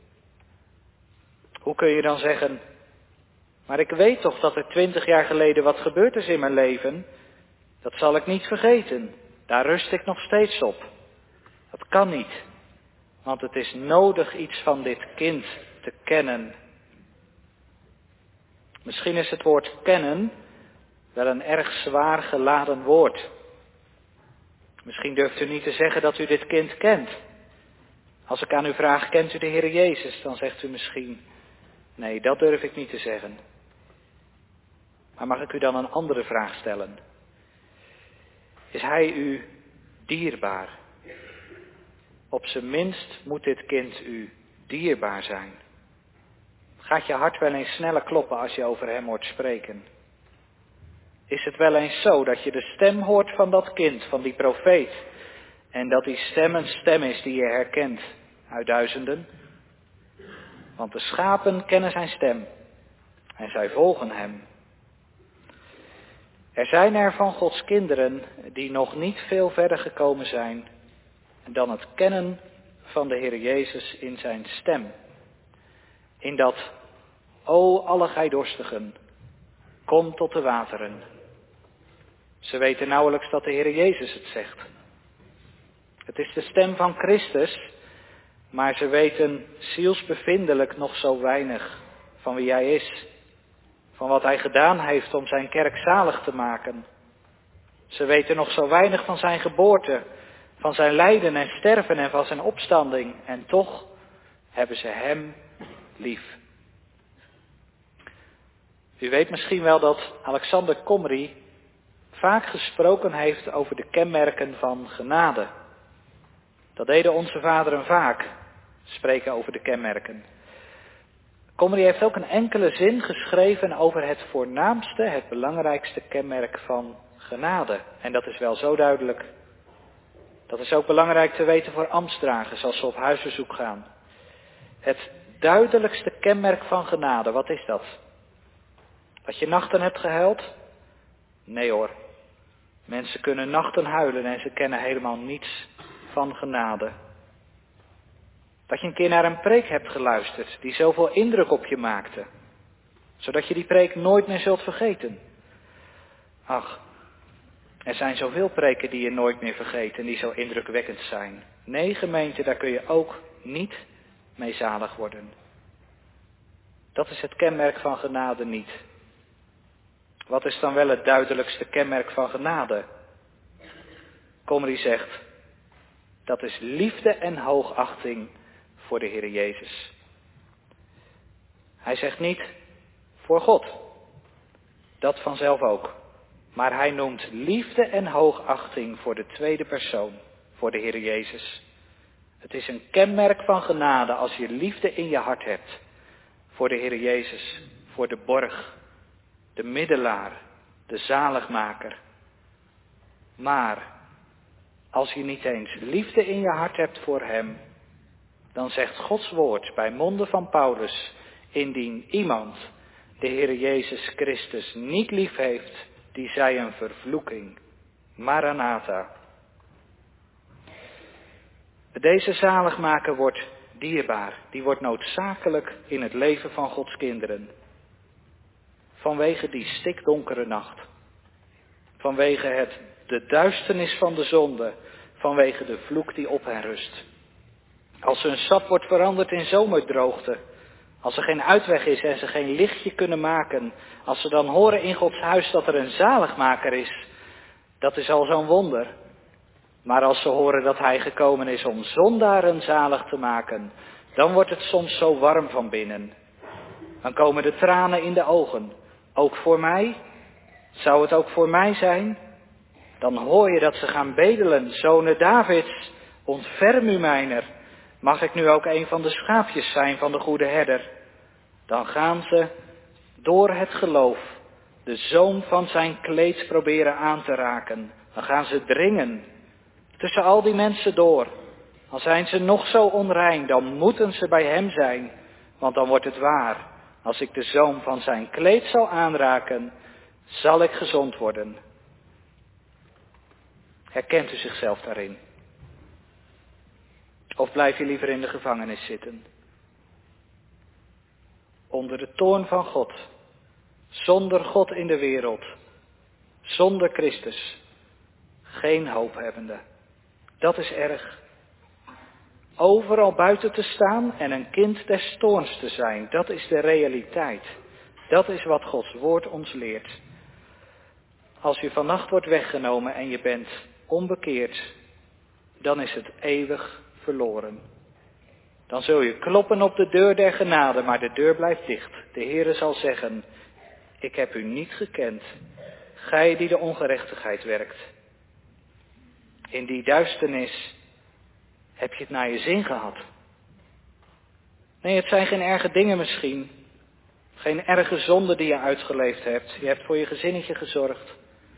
Hoe kun je dan zeggen, maar ik weet toch dat er twintig jaar geleden wat gebeurd is in mijn leven. Dat zal ik niet vergeten. Daar rust ik nog steeds op. Dat kan niet. Want het is nodig iets van dit kind te kennen. Misschien is het woord kennen wel een erg zwaar geladen woord. Misschien durft u niet te zeggen dat u dit kind kent. Als ik aan u vraag, kent u de Heer Jezus? Dan zegt u misschien, nee, dat durf ik niet te zeggen. Maar mag ik u dan een andere vraag stellen? Is Hij u dierbaar? Op zijn minst moet dit kind u dierbaar zijn. Gaat je hart wel eens sneller kloppen als je over Hem hoort spreken? Is het wel eens zo dat je de stem hoort van dat kind, van die profeet, en dat die stem een stem is die je herkent uit duizenden? Want de schapen kennen zijn stem en zij volgen Hem. Er zijn er van Gods kinderen die nog niet veel verder gekomen zijn dan het kennen van de Heer Jezus in zijn stem. In dat, o alle gij dorstigen, kom tot de wateren. Ze weten nauwelijks dat de Heer Jezus het zegt. Het is de stem van Christus, maar ze weten zielsbevindelijk nog zo weinig van wie Hij is. Van wat Hij gedaan heeft om zijn kerk zalig te maken. Ze weten nog zo weinig van zijn geboorte, van zijn lijden en sterven en van zijn opstanding. En toch hebben ze Hem lief. U weet misschien wel dat Alexander Comrie vaak gesproken heeft over de kenmerken van genade. Dat deden onze vaderen vaak, spreken over de kenmerken. Comrie heeft ook een enkele zin geschreven over het voornaamste, het belangrijkste kenmerk van genade. En dat is wel zo duidelijk. Dat is ook belangrijk te weten voor ambtsdragers als ze op huisbezoek gaan. Het duidelijkste kenmerk van genade, wat is dat? Dat je nachten hebt gehuild? Nee hoor. Mensen kunnen nachten huilen en ze kennen helemaal niets van genade. Dat je een keer naar een preek hebt geluisterd die zoveel indruk op je maakte, zodat je die preek nooit meer zult vergeten. Ach, er zijn zoveel preken die je nooit meer vergeet en die zo indrukwekkend zijn. Nee, gemeente, daar kun je ook niet mee zalig worden. Dat is het kenmerk van genade niet. Wat is dan wel het duidelijkste kenmerk van genade? Comrie zegt, dat is liefde en hoogachting voor de Heer Jezus. Hij zegt niet voor God, dat vanzelf ook. Maar hij noemt liefde en hoogachting voor de tweede persoon, voor de Heer Jezus. Het is een kenmerk van genade als je liefde in je hart hebt voor de Heer Jezus, voor de borg, de middelaar, de zaligmaker. Maar als je niet eens liefde in je hart hebt voor Hem, dan zegt Gods woord bij monden van Paulus, indien iemand de Heer Jezus Christus niet lief heeft, die zij een vervloeking. Maranatha. Deze zaligmaker wordt dierbaar, die wordt noodzakelijk in het leven van Gods kinderen. Vanwege die stikdonkere nacht. Vanwege het, de duisternis van de zonde. Vanwege de vloek die op hen rust. Als hun sap wordt veranderd in zomerdroogte. Als er geen uitweg is en ze geen lichtje kunnen maken. Als ze dan horen in Gods huis dat er een zaligmaker is. Dat is al zo'n wonder. Maar als ze horen dat Hij gekomen is om zondaren zalig te maken. Dan wordt het soms zo warm van binnen. Dan komen de tranen in de ogen. Ook voor mij? Zou het ook voor mij zijn? Dan hoor je dat ze gaan bedelen. Zonen Davids, ontferm u mijner. Mag ik nu ook een van de schaapjes zijn van de goede herder? Dan gaan ze door het geloof de zoom van zijn kleed proberen aan te raken. Dan gaan ze dringen tussen al die mensen door. Al zijn ze nog zo onrein, dan moeten ze bij Hem zijn. Want dan wordt het waar. Als ik de zoom van zijn kleed zal aanraken, zal ik gezond worden. Herkent u zichzelf daarin? Of blijf je liever in de gevangenis zitten? Onder de toorn van God. Zonder God in de wereld. Zonder Christus. Geen hoop hebbende. Dat is erg. Overal buiten te staan en een kind des toorns te zijn. Dat is de realiteit. Dat is wat Gods woord ons leert. Als je vannacht wordt weggenomen en je bent onbekeerd, dan is het eeuwig verloren. Dan zul je kloppen op de deur der genade, maar de deur blijft dicht. De Heere zal zeggen, ik heb u niet gekend, gij die de ongerechtigheid werkt. In die duisternis heb je het naar je zin gehad. Nee, het zijn geen erge dingen misschien. Geen erge zonden die je uitgeleefd hebt. Je hebt voor je gezinnetje gezorgd.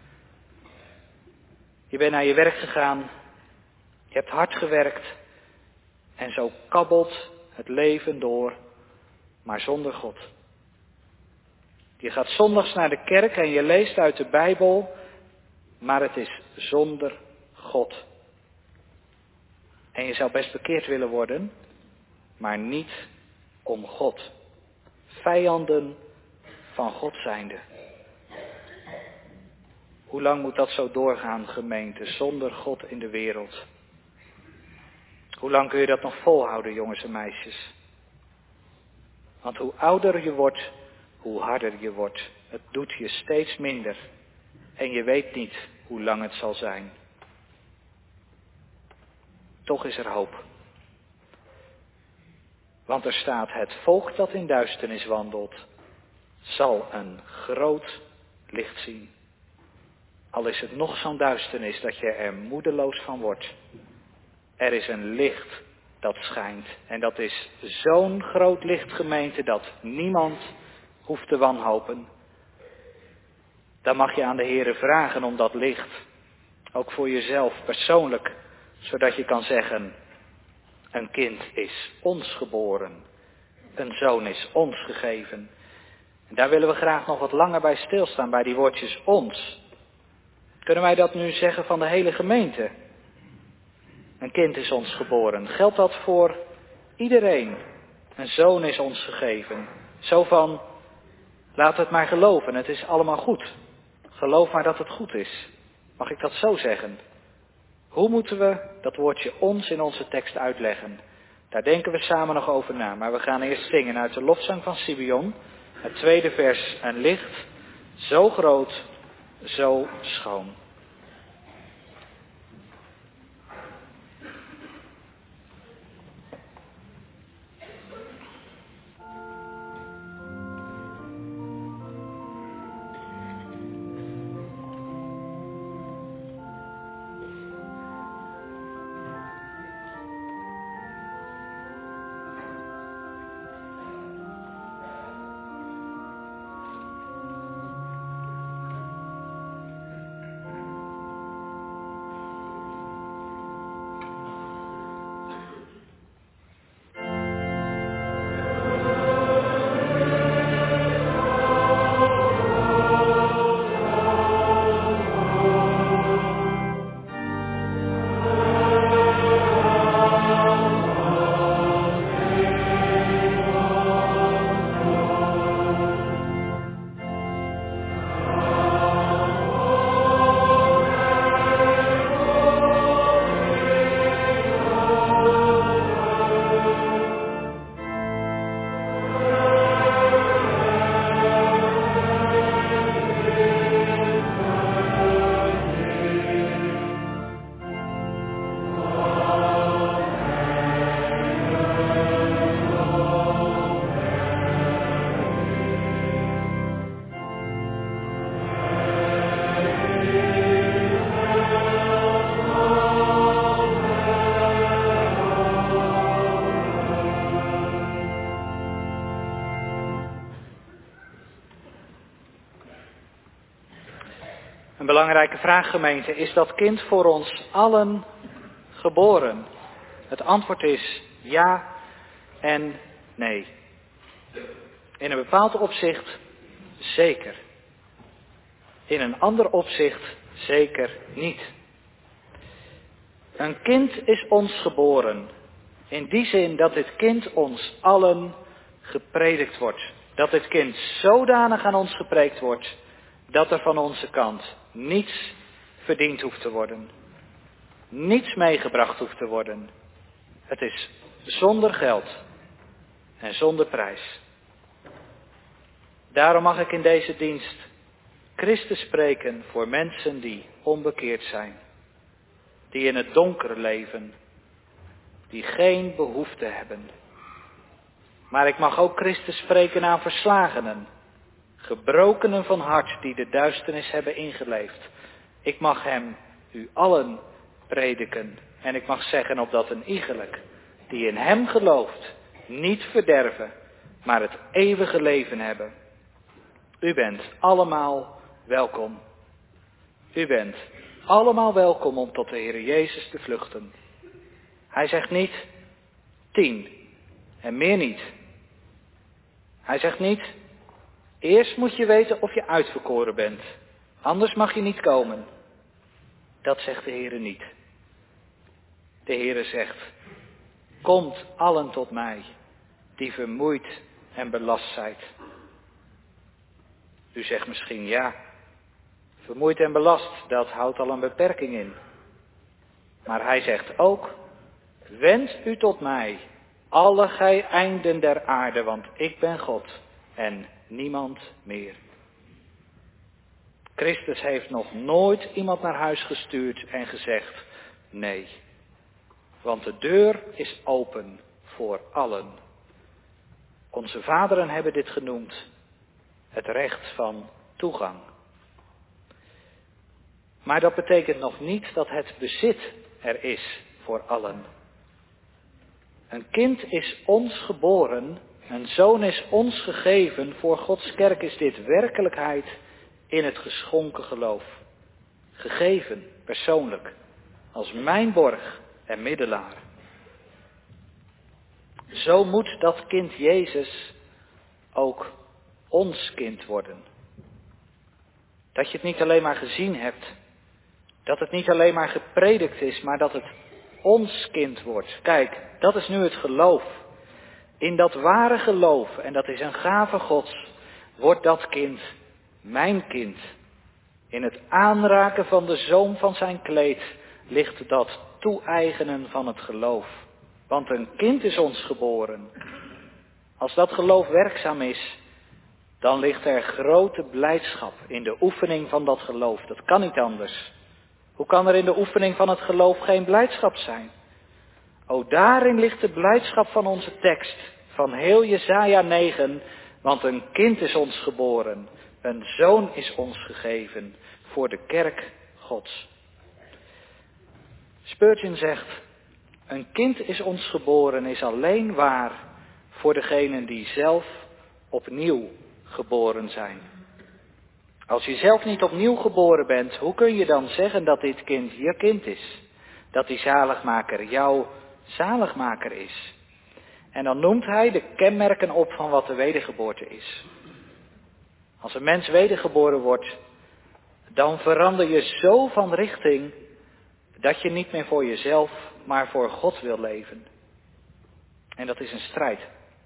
Je bent naar je werk gegaan. Je hebt hard gewerkt. En zo kabbelt het leven door, maar zonder God. Je gaat zondags naar de kerk en je leest uit de Bijbel, maar het is zonder God. En je zou best bekeerd willen worden, maar niet om God. Vijanden van God zijnde. Hoe lang moet dat zo doorgaan, gemeente, zonder God in de wereld? Hoe lang kun je dat nog volhouden, jongens en meisjes? Want hoe ouder je wordt, hoe harder je wordt. Het doet je steeds minder. En je weet niet hoe lang het zal zijn. Toch is er hoop. Want er staat, het volk dat in duisternis wandelt, zal een groot licht zien. Al is het nog zo'n duisternis dat je er moedeloos van wordt. Er is een licht dat schijnt. En dat is zo'n groot licht, gemeente, dat niemand hoeft te wanhopen. Dan mag je aan de Heere vragen om dat licht. Ook voor jezelf persoonlijk. Zodat je kan zeggen, een kind is ons geboren. Een zoon is ons gegeven. En daar willen we graag nog wat langer bij stilstaan, bij die woordjes ons. Kunnen wij dat nu zeggen van de hele gemeente? Een kind is ons geboren. Geldt dat voor iedereen? Een zoon is ons gegeven. Zo van, laat het maar geloven, het is allemaal goed. Geloof maar dat het goed is. Mag ik dat zo zeggen? Hoe moeten we dat woordje ons in onze tekst uitleggen? Daar denken we samen nog over na. Maar we gaan eerst zingen uit de lofzang van Simeon. Het tweede vers, een licht, zo groot, zo schoon. Een belangrijke vraag, gemeente, is dat kind voor ons allen geboren? Het antwoord is ja en nee. In een bepaald opzicht zeker. In een ander opzicht zeker niet. Een kind is ons geboren. In die zin dat dit kind ons allen gepredikt wordt. Dat dit kind zodanig aan ons gepreekt wordt, dat er van onze kant niets verdiend hoeft te worden. Niets meegebracht hoeft te worden. Het is zonder geld en zonder prijs. Daarom mag ik in deze dienst Christus spreken voor mensen die onbekeerd zijn. Die in het donker leven. Die geen behoefte hebben. Maar ik mag ook Christus spreken aan verslagenen. Gebrokenen van hart die de duisternis hebben ingeleefd. Ik mag hem u allen prediken. En ik mag zeggen opdat een iegelijk die in hem gelooft niet verderven, maar het eeuwige leven hebben. U bent allemaal welkom. U bent allemaal welkom om tot de Heer Jezus te vluchten. Hij zegt niet tien en meer niet. Hij zegt niet, eerst moet je weten of je uitverkoren bent. Anders mag je niet komen. Dat zegt de Heer niet. De Heer zegt, komt allen tot mij, die vermoeid en belast zijt. U zegt misschien, ja, vermoeid en belast, dat houdt al een beperking in. Maar hij zegt ook, wend u tot mij, alle gij einden der aarde, want ik ben God en niemand meer. Christus heeft nog nooit iemand naar huis gestuurd en gezegd, nee. Want de deur is open voor allen. Onze vaderen hebben dit genoemd, het recht van toegang. Maar dat betekent nog niet dat het bezit er is voor allen. Een kind is ons geboren, een zoon is ons gegeven. Voor Gods kerk is dit werkelijkheid in het geschonken geloof. Gegeven, persoonlijk, als mijn borg en middelaar. Zo moet dat kind Jezus ook ons kind worden. Dat je het niet alleen maar gezien hebt, dat het niet alleen maar gepredikt is, maar dat het ons kind wordt. Kijk, dat is nu het geloof. In dat ware geloof, en dat is een gave Gods, wordt dat kind mijn kind. In het aanraken van de zoom van zijn kleed ligt dat toe-eigenen van het geloof. Want een kind is ons geboren. Als dat geloof werkzaam is, dan ligt er grote blijdschap in de oefening van dat geloof. Dat kan niet anders. Hoe kan er in de oefening van het geloof geen blijdschap zijn? O, daarin ligt de blijdschap van onze tekst, van heel Jesaja negen, want een kind is ons geboren, een zoon is ons gegeven, voor de kerk Gods. Spurgeon zegt, een kind is ons geboren is alleen waar voor degenen die zelf opnieuw geboren zijn. Als je zelf niet opnieuw geboren bent, hoe kun je dan zeggen dat dit kind je kind is? Dat die zaligmaker jouw zaligmaker is? En dan noemt hij de kenmerken op van wat de wedergeboorte is. Als een mens wedergeboren wordt, dan verander je zo van richting dat je niet meer voor jezelf, maar voor God wil leven. En dat is een strijd.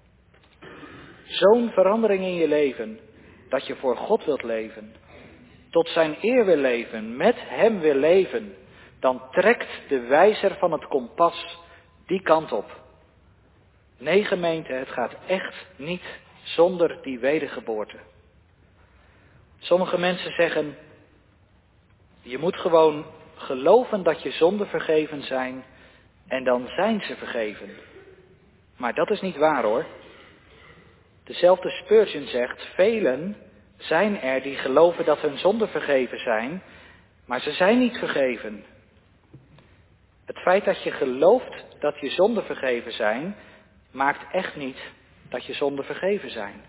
Zo'n verandering in je leven, dat je voor God wilt leven, tot zijn eer wil leven, met hem wil leven, dan trekt de wijzer van het kompas die kant op. Nee, gemeente, het gaat echt niet zonder die wedergeboorte. Sommige mensen zeggen, je moet gewoon geloven dat je zonden vergeven zijn en dan zijn ze vergeven. Maar dat is niet waar hoor. Dezelfde Spurgeon zegt, velen zijn er die geloven dat hun zonden vergeven zijn, maar ze zijn niet vergeven. Het feit dat je gelooft dat je zonden vergeven zijn, maakt echt niet dat je zonden vergeven zijn.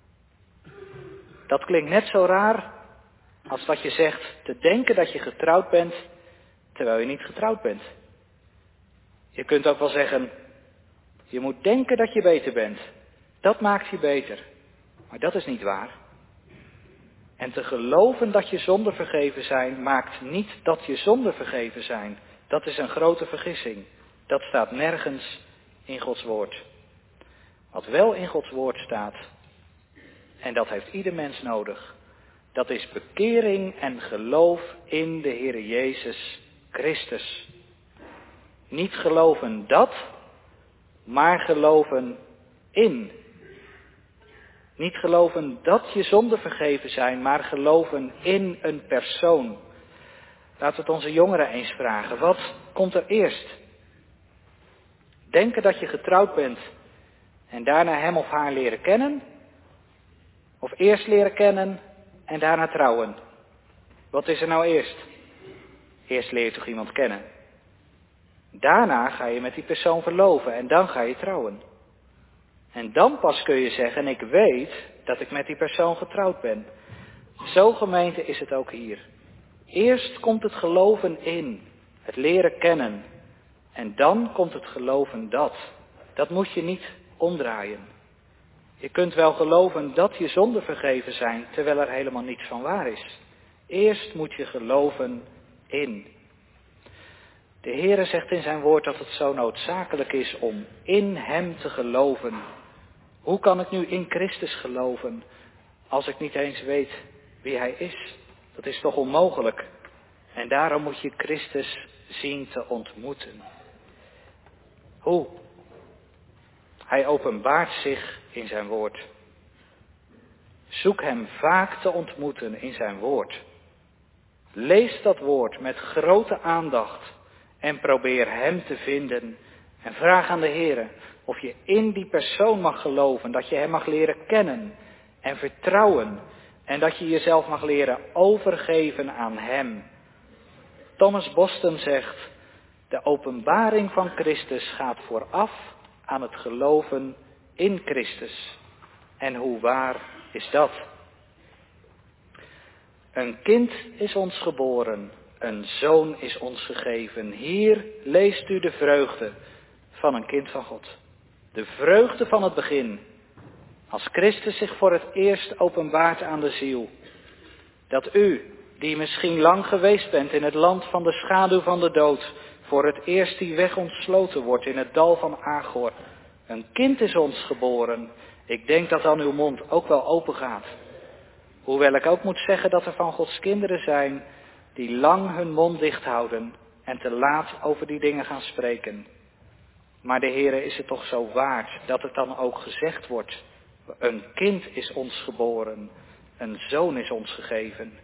Dat klinkt net zo raar als dat je zegt te denken dat je getrouwd bent, terwijl je niet getrouwd bent. Je kunt ook wel zeggen, je moet denken dat je beter bent. Dat maakt je beter. Maar dat is niet waar. En te geloven dat je zonden vergeven zijn, maakt niet dat je zonden vergeven zijn. Dat is een grote vergissing. Dat staat nergens in Gods woord. Wat wel in Gods woord staat, en dat heeft ieder mens nodig, dat is bekering en geloof in de Heere Jezus Christus. Niet geloven dat, maar geloven in. Niet geloven dat je zonden vergeven zijn, maar geloven in een persoon. Laten we het onze jongeren eens vragen. Wat komt er eerst? Denken dat je getrouwd bent en daarna hem of haar leren kennen? Of eerst leren kennen en daarna trouwen? Wat is er nou eerst? Eerst leer je toch iemand kennen. Daarna ga je met die persoon verloven en dan ga je trouwen. En dan pas kun je zeggen, ik weet dat ik met die persoon getrouwd ben. Zo gemeente is het ook hier. Eerst komt het geloven in, het leren kennen. En dan komt het geloven dat. Dat moet je niet omdraaien. Je kunt wel geloven dat je zonden vergeven zijn, terwijl er helemaal niets van waar is. Eerst moet je geloven in. De Heere zegt in zijn woord dat het zo noodzakelijk is om in hem te geloven. Hoe kan ik nu in Christus geloven als ik niet eens weet wie hij is? Dat is toch onmogelijk? En daarom moet je Christus zien te ontmoeten. Hoe? Hij openbaart zich in zijn woord. Zoek hem vaak te ontmoeten in zijn woord. Lees dat woord met grote aandacht en probeer hem te vinden. En vraag aan de Heere of je in die persoon mag geloven, dat je hem mag leren kennen en vertrouwen. En dat je jezelf mag leren overgeven aan hem. Thomas Boston zegt, de openbaring van Christus gaat vooraf aan het geloven in Christus. En hoe waar is dat? Een kind is ons geboren, een zoon is ons gegeven. Hier leest u de vreugde van een kind van God. De vreugde van het begin. Als Christus zich voor het eerst openbaart aan de ziel. Dat u, die misschien lang geweest bent in het land van de schaduw van de dood, voor het eerst die weg ontsloten wordt in het dal van Agor. Een kind is ons geboren. Ik denk dat dan uw mond ook wel open gaat. Hoewel ik ook moet zeggen dat er van Gods kinderen zijn die lang hun mond dicht houden en te laat over die dingen gaan spreken. Maar de Heere is het toch zo waard dat het dan ook gezegd wordt. Een kind is ons geboren, een zoon is ons gegeven.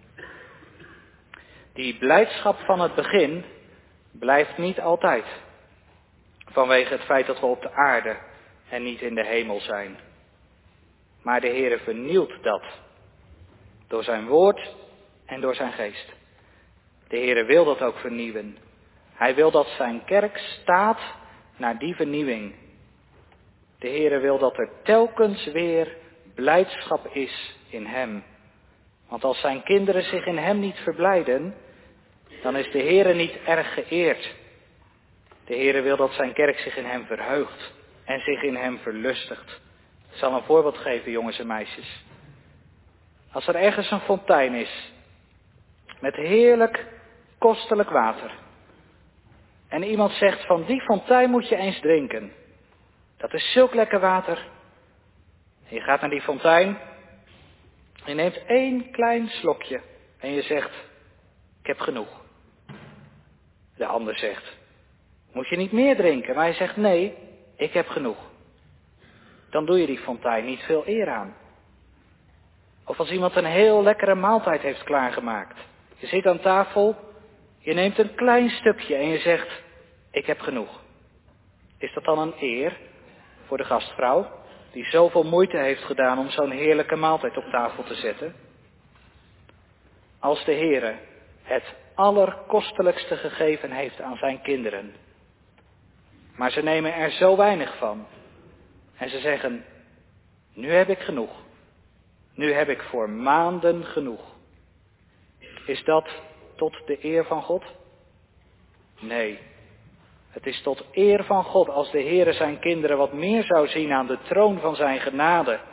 Die blijdschap van het begin blijft niet altijd. Vanwege het feit dat we op de aarde en niet in de hemel zijn. Maar de Heere vernieuwt dat. Door zijn woord en door zijn geest. De Heere wil dat ook vernieuwen. Hij wil dat zijn kerk staat naar die vernieuwing. De Heere wil dat er telkens weer blijdschap is in hem. Want als zijn kinderen zich in hem niet verblijden, dan is de Heere niet erg geëerd. De Heere wil dat zijn kerk zich in hem verheugt en zich in hem verlustigt. Ik zal een voorbeeld geven, jongens en meisjes. Als er ergens een fontein is, met heerlijk kostelijk water. En iemand zegt van die fontein moet je eens drinken. Dat is zulk lekker water. Je gaat naar die fontein. Je neemt één klein slokje. En je zegt, ik heb genoeg. De ander zegt, moet je niet meer drinken? Maar hij zegt, nee, ik heb genoeg. Dan doe je die fontein niet veel eer aan. Of als iemand een heel lekkere maaltijd heeft klaargemaakt. Je zit aan tafel, je neemt een klein stukje en je zegt, ik heb genoeg. Is dat dan een eer voor de gastvrouw, die zoveel moeite heeft gedaan om zo'n heerlijke maaltijd op tafel te zetten? Als de Heere het allerkostelijkste gegeven heeft aan zijn kinderen, maar ze nemen er zo weinig van en ze zeggen, nu heb ik genoeg. Nu heb ik voor maanden genoeg. Is dat tot de eer van God? Nee. Het is tot eer van God als de Heere zijn kinderen wat meer zou zien aan de troon van zijn genade.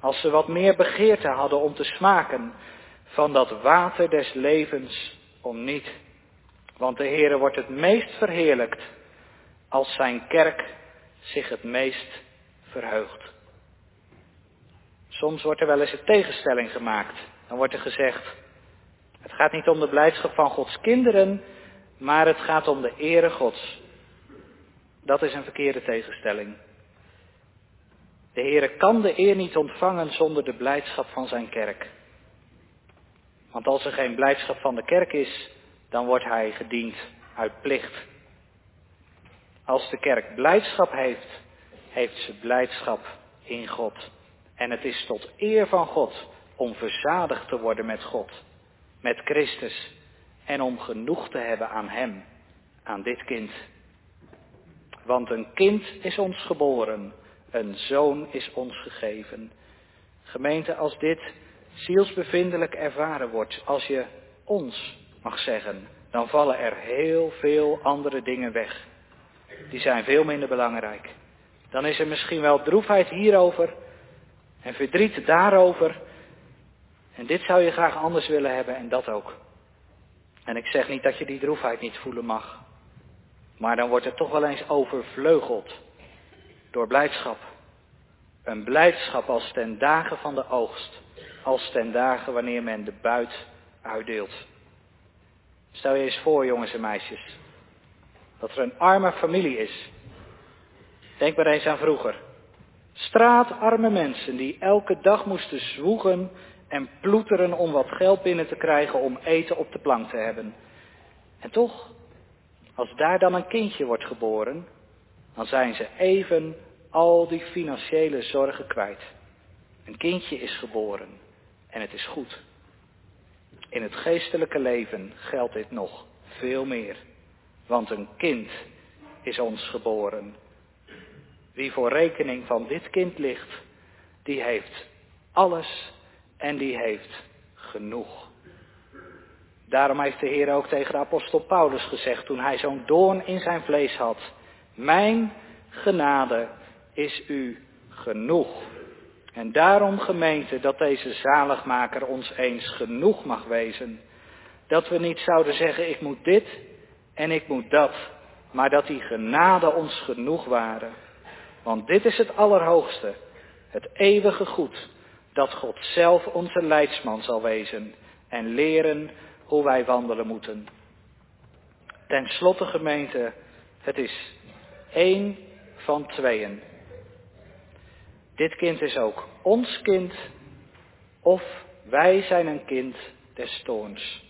Als ze wat meer begeerte hadden om te smaken van dat water des levens om niet. Want de Heere wordt het meest verheerlijkt als zijn kerk zich het meest verheugt. Soms wordt er wel eens een tegenstelling gemaakt. Dan wordt er gezegd, het gaat niet om de blijdschap van Gods kinderen, maar het gaat om de ere Gods. Dat is een verkeerde tegenstelling. De Heere kan de eer niet ontvangen zonder de blijdschap van zijn kerk. Want als er geen blijdschap van de kerk is, dan wordt hij gediend uit plicht. Als de kerk blijdschap heeft, heeft ze blijdschap in God. En het is tot eer van God om verzadigd te worden met God, met Christus. En om genoeg te hebben aan hem, aan dit kind. Want een kind is ons geboren, een zoon is ons gegeven. Gemeente, als dit zielsbevindelijk ervaren wordt, als je ons mag zeggen, dan vallen er heel veel andere dingen weg. Die zijn veel minder belangrijk. Dan is er misschien wel droefheid hierover en verdriet daarover. En dit zou je graag anders willen hebben en dat ook. En ik zeg niet dat je die droefheid niet voelen mag. Maar dan wordt het toch wel eens overvleugeld door blijdschap. Een blijdschap als ten dagen van de oogst. Als ten dagen wanneer men de buit uitdeelt. Stel je eens voor, jongens en meisjes, dat er een arme familie is. Denk maar eens aan vroeger. Straatarme mensen die elke dag moesten zwoegen en ploeteren om wat geld binnen te krijgen om eten op de plank te hebben. En toch, als daar dan een kindje wordt geboren, dan zijn ze even al die financiële zorgen kwijt. Een kindje is geboren en het is goed. In het geestelijke leven geldt dit nog veel meer. Want een kind is ons geboren. Wie voor rekening van dit kind ligt, die heeft alles en die heeft genoeg. Daarom heeft de Heer ook tegen de apostel Paulus gezegd, toen hij zo'n doorn in zijn vlees had: mijn genade is u genoeg. En daarom, gemeente, dat deze zaligmaker ons eens genoeg mag wezen. Dat we niet zouden zeggen, ik moet dit en ik moet dat. Maar dat die genade ons genoeg waren. Want dit is het allerhoogste, het eeuwige goed, dat God zelf onze leidsman zal wezen en leren hoe wij wandelen moeten. Ten slotte, gemeente, het is één van tweeën. Dit kind is ook ons kind, of wij zijn een kind des toorns.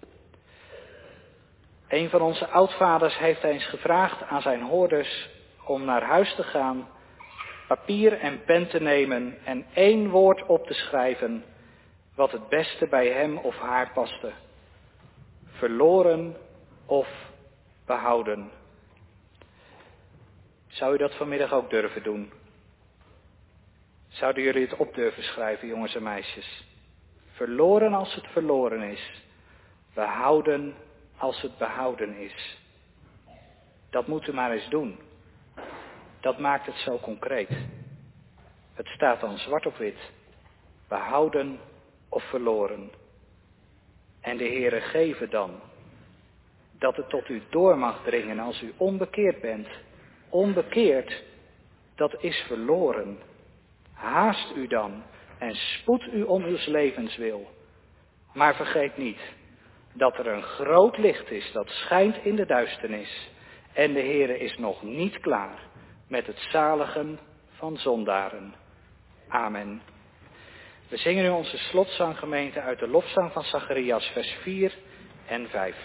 Een van onze oudvaders heeft eens gevraagd aan zijn hoorders om naar huis te gaan, papier en pen te nemen en één woord op te schrijven wat het beste bij hem of haar paste. Verloren of behouden. Zou u dat vanmiddag ook durven doen? Zouden jullie het op durven schrijven, jongens en meisjes? Verloren als het verloren is. Behouden als het behouden is. Dat moet u maar eens doen. Dat maakt het zo concreet. Het staat dan zwart op wit. Behouden of verloren. En de Heere geven dan dat het tot u door mag dringen als u onbekeerd bent. Onbekeerd, dat is verloren. Haast u dan en spoed u om uw levenswil. Maar vergeet niet dat er een groot licht is dat schijnt in de duisternis. En de Heere is nog niet klaar met het zaligen van zondaren. Amen. We zingen nu onze slotzanggemeente uit de lofzang van Zacharias, vers vier en vijf.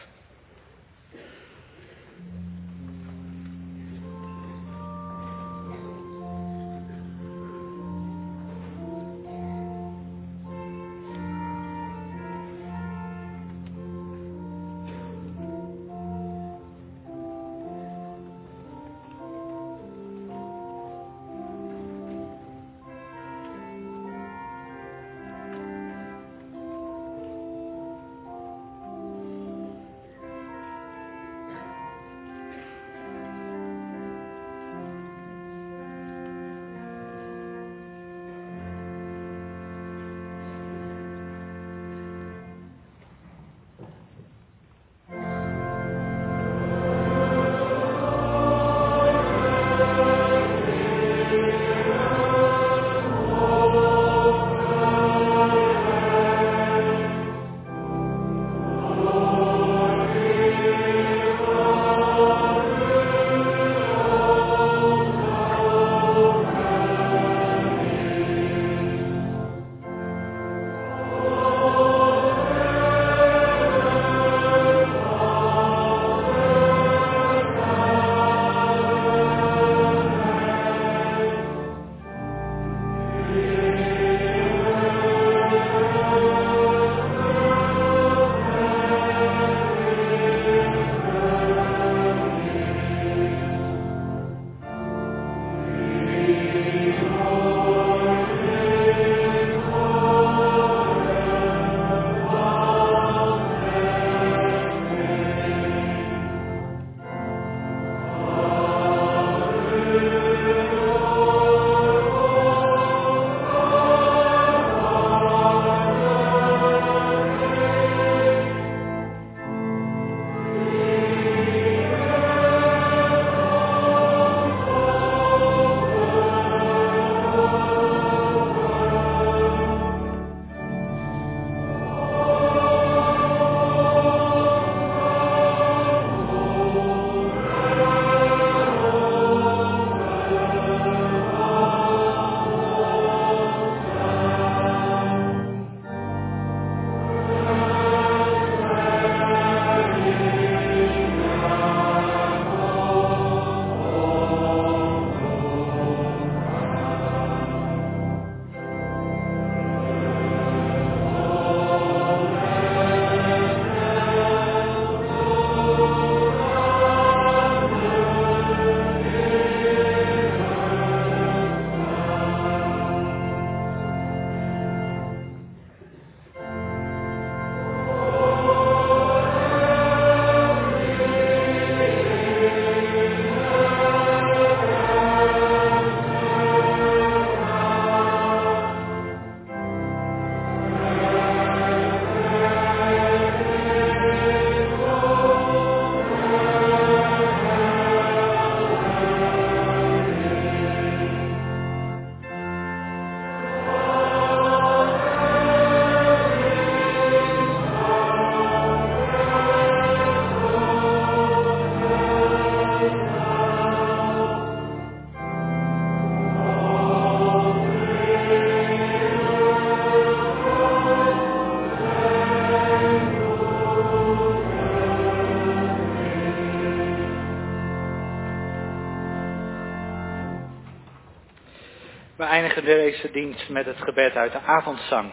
eindigen deze dienst met het gebed uit de avondzang.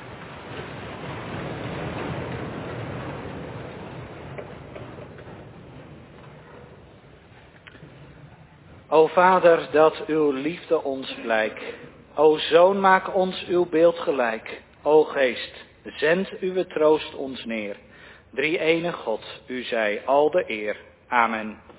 O Vader, dat uw liefde ons blijk. O Zoon, maak ons uw beeld gelijk. O Geest, zend uw troost ons neer. Drie ene God, u zij al de eer. Amen.